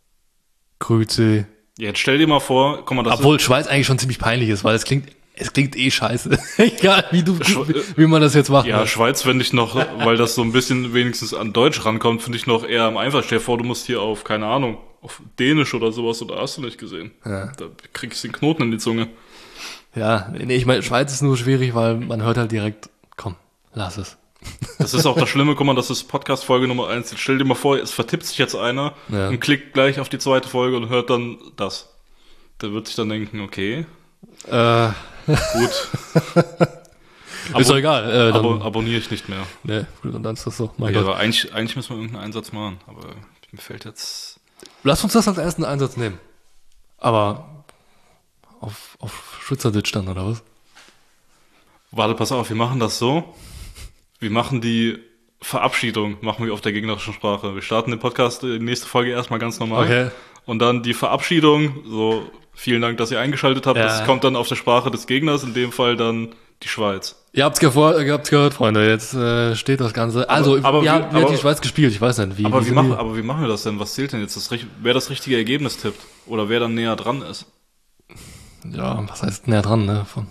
Grüße. Jetzt stell dir mal vor, guck mal, das Obwohl Schweiz eigentlich schon ziemlich peinlich ist, weil es klingt, es klingt eh scheiße. Egal, wie du, Schwe- wie, wie man das jetzt macht. Ja, ne? Schweiz finde ich noch, weil das so ein bisschen wenigstens an Deutsch rankommt, finde ich noch eher am einfachsten. Stell dir vor, du musst hier auf, keine Ahnung, auf Dänisch oder sowas, oder hast du nicht gesehen. Ja. Da kriegst du den Knoten in die Zunge. Ja, nee, ich meine, Schweiz ist nur schwierig, weil man hört halt direkt, komm, lass es. Das ist auch das Schlimme, guck mal, das ist Podcast-Folge Nummer eins. Jetzt stell dir mal vor, es vertippt sich jetzt einer Ja. und klickt gleich auf die zweite Folge und hört dann das. Der wird sich dann denken, okay, Äh, gut. ist doch egal. Äh, dann, Abo, abonniere ich nicht mehr. nee, gut, und dann ist das so. Mein Ja, Gott. aber eigentlich, eigentlich müssen wir irgendeinen Einsatz machen, aber mir fällt jetzt... Lass uns das als ersten Einsatz nehmen. Aber auf, auf Schweizerdeutsch dann, oder was? Warte, pass auf, wir machen das so. Wir machen die Verabschiedung, machen wir auf der gegnerischen Sprache. Wir starten den Podcast, die nächste Folge erstmal ganz normal. Okay. Und dann die Verabschiedung, so, vielen Dank, dass ihr eingeschaltet habt. Ja. Das kommt dann auf der Sprache des Gegners, in dem Fall dann die Schweiz. Ihr habt's, gevor, ihr habt's gehört, Freunde. Jetzt äh, steht das Ganze. Also, aber wir wie- haben wir aber- hat die Schweiz gespielt. Ich weiß nicht, wie. Aber wie wie, sind machen, die? aber wie machen wir das denn? Was zählt denn jetzt? Das, richt- wer das richtige Ergebnis tippt? Oder wer dann näher dran ist? Ja, was heißt näher dran, ne? Von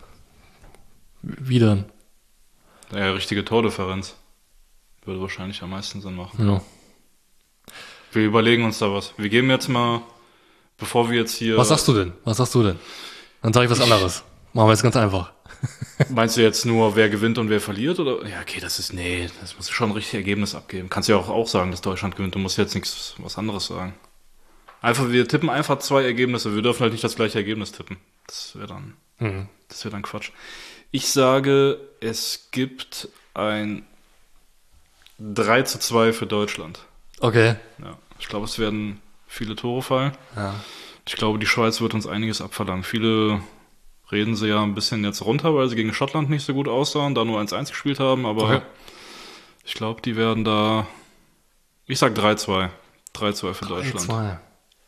wie denn? Naja, richtige Tordifferenz. Würde wahrscheinlich am meisten Sinn machen. Ja. Wir überlegen uns da was. Wir geben jetzt mal, bevor wir jetzt hier... Was sagst du denn? Was sagst du denn? Dann sage ich was anderes. Machen wir jetzt ganz einfach. Meinst du jetzt nur, wer gewinnt und wer verliert? Oder? Ja, okay, das ist, nee, das muss schon ein richtiges Ergebnis abgeben. Kannst ja auch, auch sagen, dass Deutschland gewinnt. Du musst jetzt nichts, was anderes sagen. Einfach, wir tippen einfach zwei Ergebnisse. Wir dürfen halt nicht das gleiche Ergebnis tippen. Das wäre dann, Mhm. das wäre dann Quatsch. Ich sage, es gibt ein drei zu zwei für Deutschland. Okay. Ja, ich glaube, es werden viele Tore fallen. Ja. Ich glaube, die Schweiz wird uns einiges abverlangen. Viele reden sie ja ein bisschen jetzt runter, weil sie gegen Schottland nicht so gut aussahen, da nur eins eins gespielt haben, aber Okay. ich glaube, die werden da, ich sag drei zwei. drei zwei für Deutschland. drei zwei.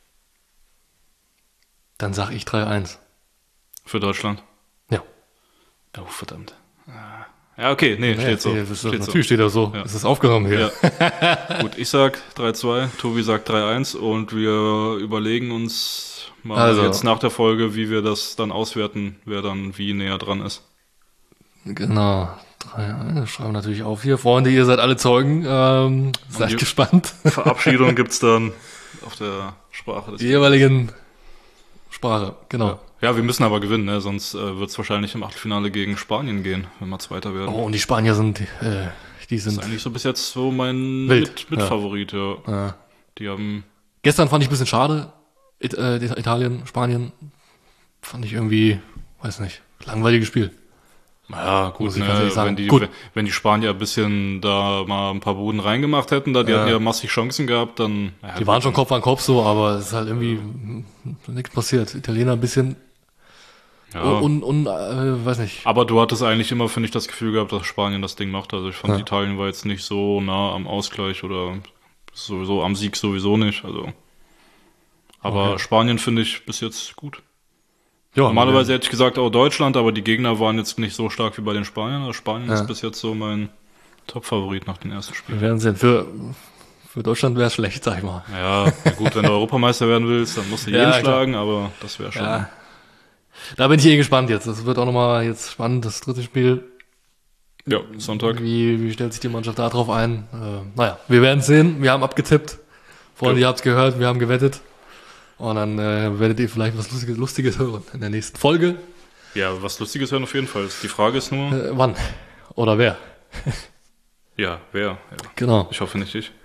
Dann sag ich drei eins. Für Deutschland. Ja. Oh, verdammt. Ah. Ja, okay, nee, steht Ja, so. das ist, Steht natürlich steht das so. Ja. Es ist aufgenommen hier. Ja. Gut, ich sag drei zwei, Tobi sagt drei eins und wir überlegen uns mal Also. jetzt nach der Folge, wie wir das dann auswerten, wer dann wie näher dran ist. Genau. drei eins. Schreiben wir natürlich auf hier. Freunde, ihr seid alle Zeugen. Ähm, seid die- gespannt. Verabschiedung gibt's dann auf der Sprache des Die jeweiligen Sprache. Genau. Ja, wir müssen aber gewinnen, ne? Sonst äh, wird's wahrscheinlich im Achtelfinale gegen Spanien gehen, wenn wir Zweiter werden. Oh, und die Spanier sind, äh, die Das sind ist eigentlich so bis jetzt so mein Wild, Mit Mitfavorit, ja. äh, Die haben, Gestern fand ich ein bisschen schade. It, äh, Italien, Spanien. Fand ich irgendwie, weiß nicht, langweiliges Spiel. Ja, gut, Muss ich ne, ganz ehrlich sagen. wenn die, Gut. wenn die Spanier ein bisschen da mal ein paar Buden reingemacht hätten, da, die Ja. hatten ja massig Chancen gehabt, dann, ja, Die waren schon Kopf an Kopf so, aber es ist halt irgendwie hm, nichts passiert. Italiener ein bisschen ja. und, und äh, weiß nicht. Aber du hattest eigentlich immer, finde ich, das Gefühl gehabt, dass Spanien das Ding macht. Also ich fand, Ja. Italien war jetzt nicht so nah am Ausgleich oder sowieso am Sieg sowieso nicht. Also, aber Okay. Spanien finde ich bis jetzt gut. Ja, Normalerweise hätte ich gesagt auch Deutschland, aber die Gegner waren jetzt nicht so stark wie bei den Spaniern. Also Spanien Ja. ist bis jetzt so mein Top-Favorit nach den ersten wir Spielen. werden sehen. Für, für Deutschland wäre es schlecht, sag ich mal. Ja, na gut, wenn du Europameister werden willst, dann musst du Ja, jeden klar. schlagen, aber das wäre schon. Ja. Da bin ich eh gespannt jetzt. Das wird auch nochmal jetzt spannend, das dritte Spiel. Ja, Sonntag. Wie, wie stellt sich die Mannschaft da drauf ein? Äh, naja, wir werden sehen. Wir haben abgetippt. Freunde, Ja. ihr habt's gehört, wir haben gewettet. Und dann äh, werdet ihr vielleicht was Lustiges, Lustiges hören in der nächsten Folge. Ja, was Lustiges hören auf jeden Fall. Die Frage ist nur, Äh, wann? Oder wer? ja, wer? Ja. Genau. Ich hoffe nicht ich.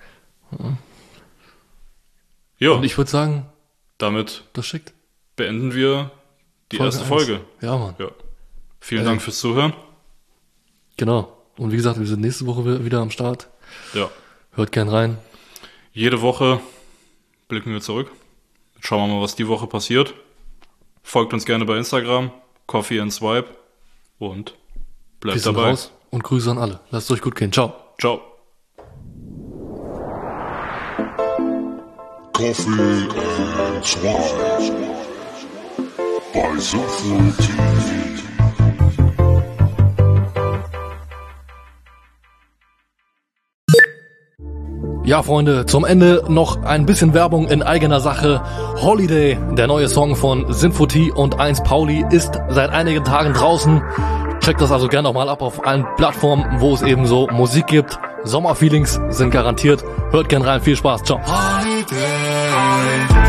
Ja, Und ich würde sagen, damit das schickt. beenden wir die Folge erste eins. Folge. Ja, Mann. Ja. Vielen Also- Dank fürs Zuhören. Genau. Und wie gesagt, wir sind nächste Woche wieder am Start. Ja. Hört gern rein. Jede Woche blicken wir zurück. Schauen wir mal, was die Woche passiert. Folgt uns gerne bei Instagram, Coffee and Swipe und bleibt Peace sind dabei. raus und Grüße an alle. Lasst es euch gut gehen. Ciao. Ciao. Coffee and Swine bei Sinnvoll T V. Ja, Freunde, zum Ende noch ein bisschen Werbung in eigener Sache. Holiday, der neue Song von Sinfoti und eins Pauli, ist seit einigen Tagen draußen. Checkt das also gerne auch mal ab auf allen Plattformen, wo es eben so Musik gibt. Sommerfeelings sind garantiert. Hört gern rein, viel Spaß, ciao. Holiday.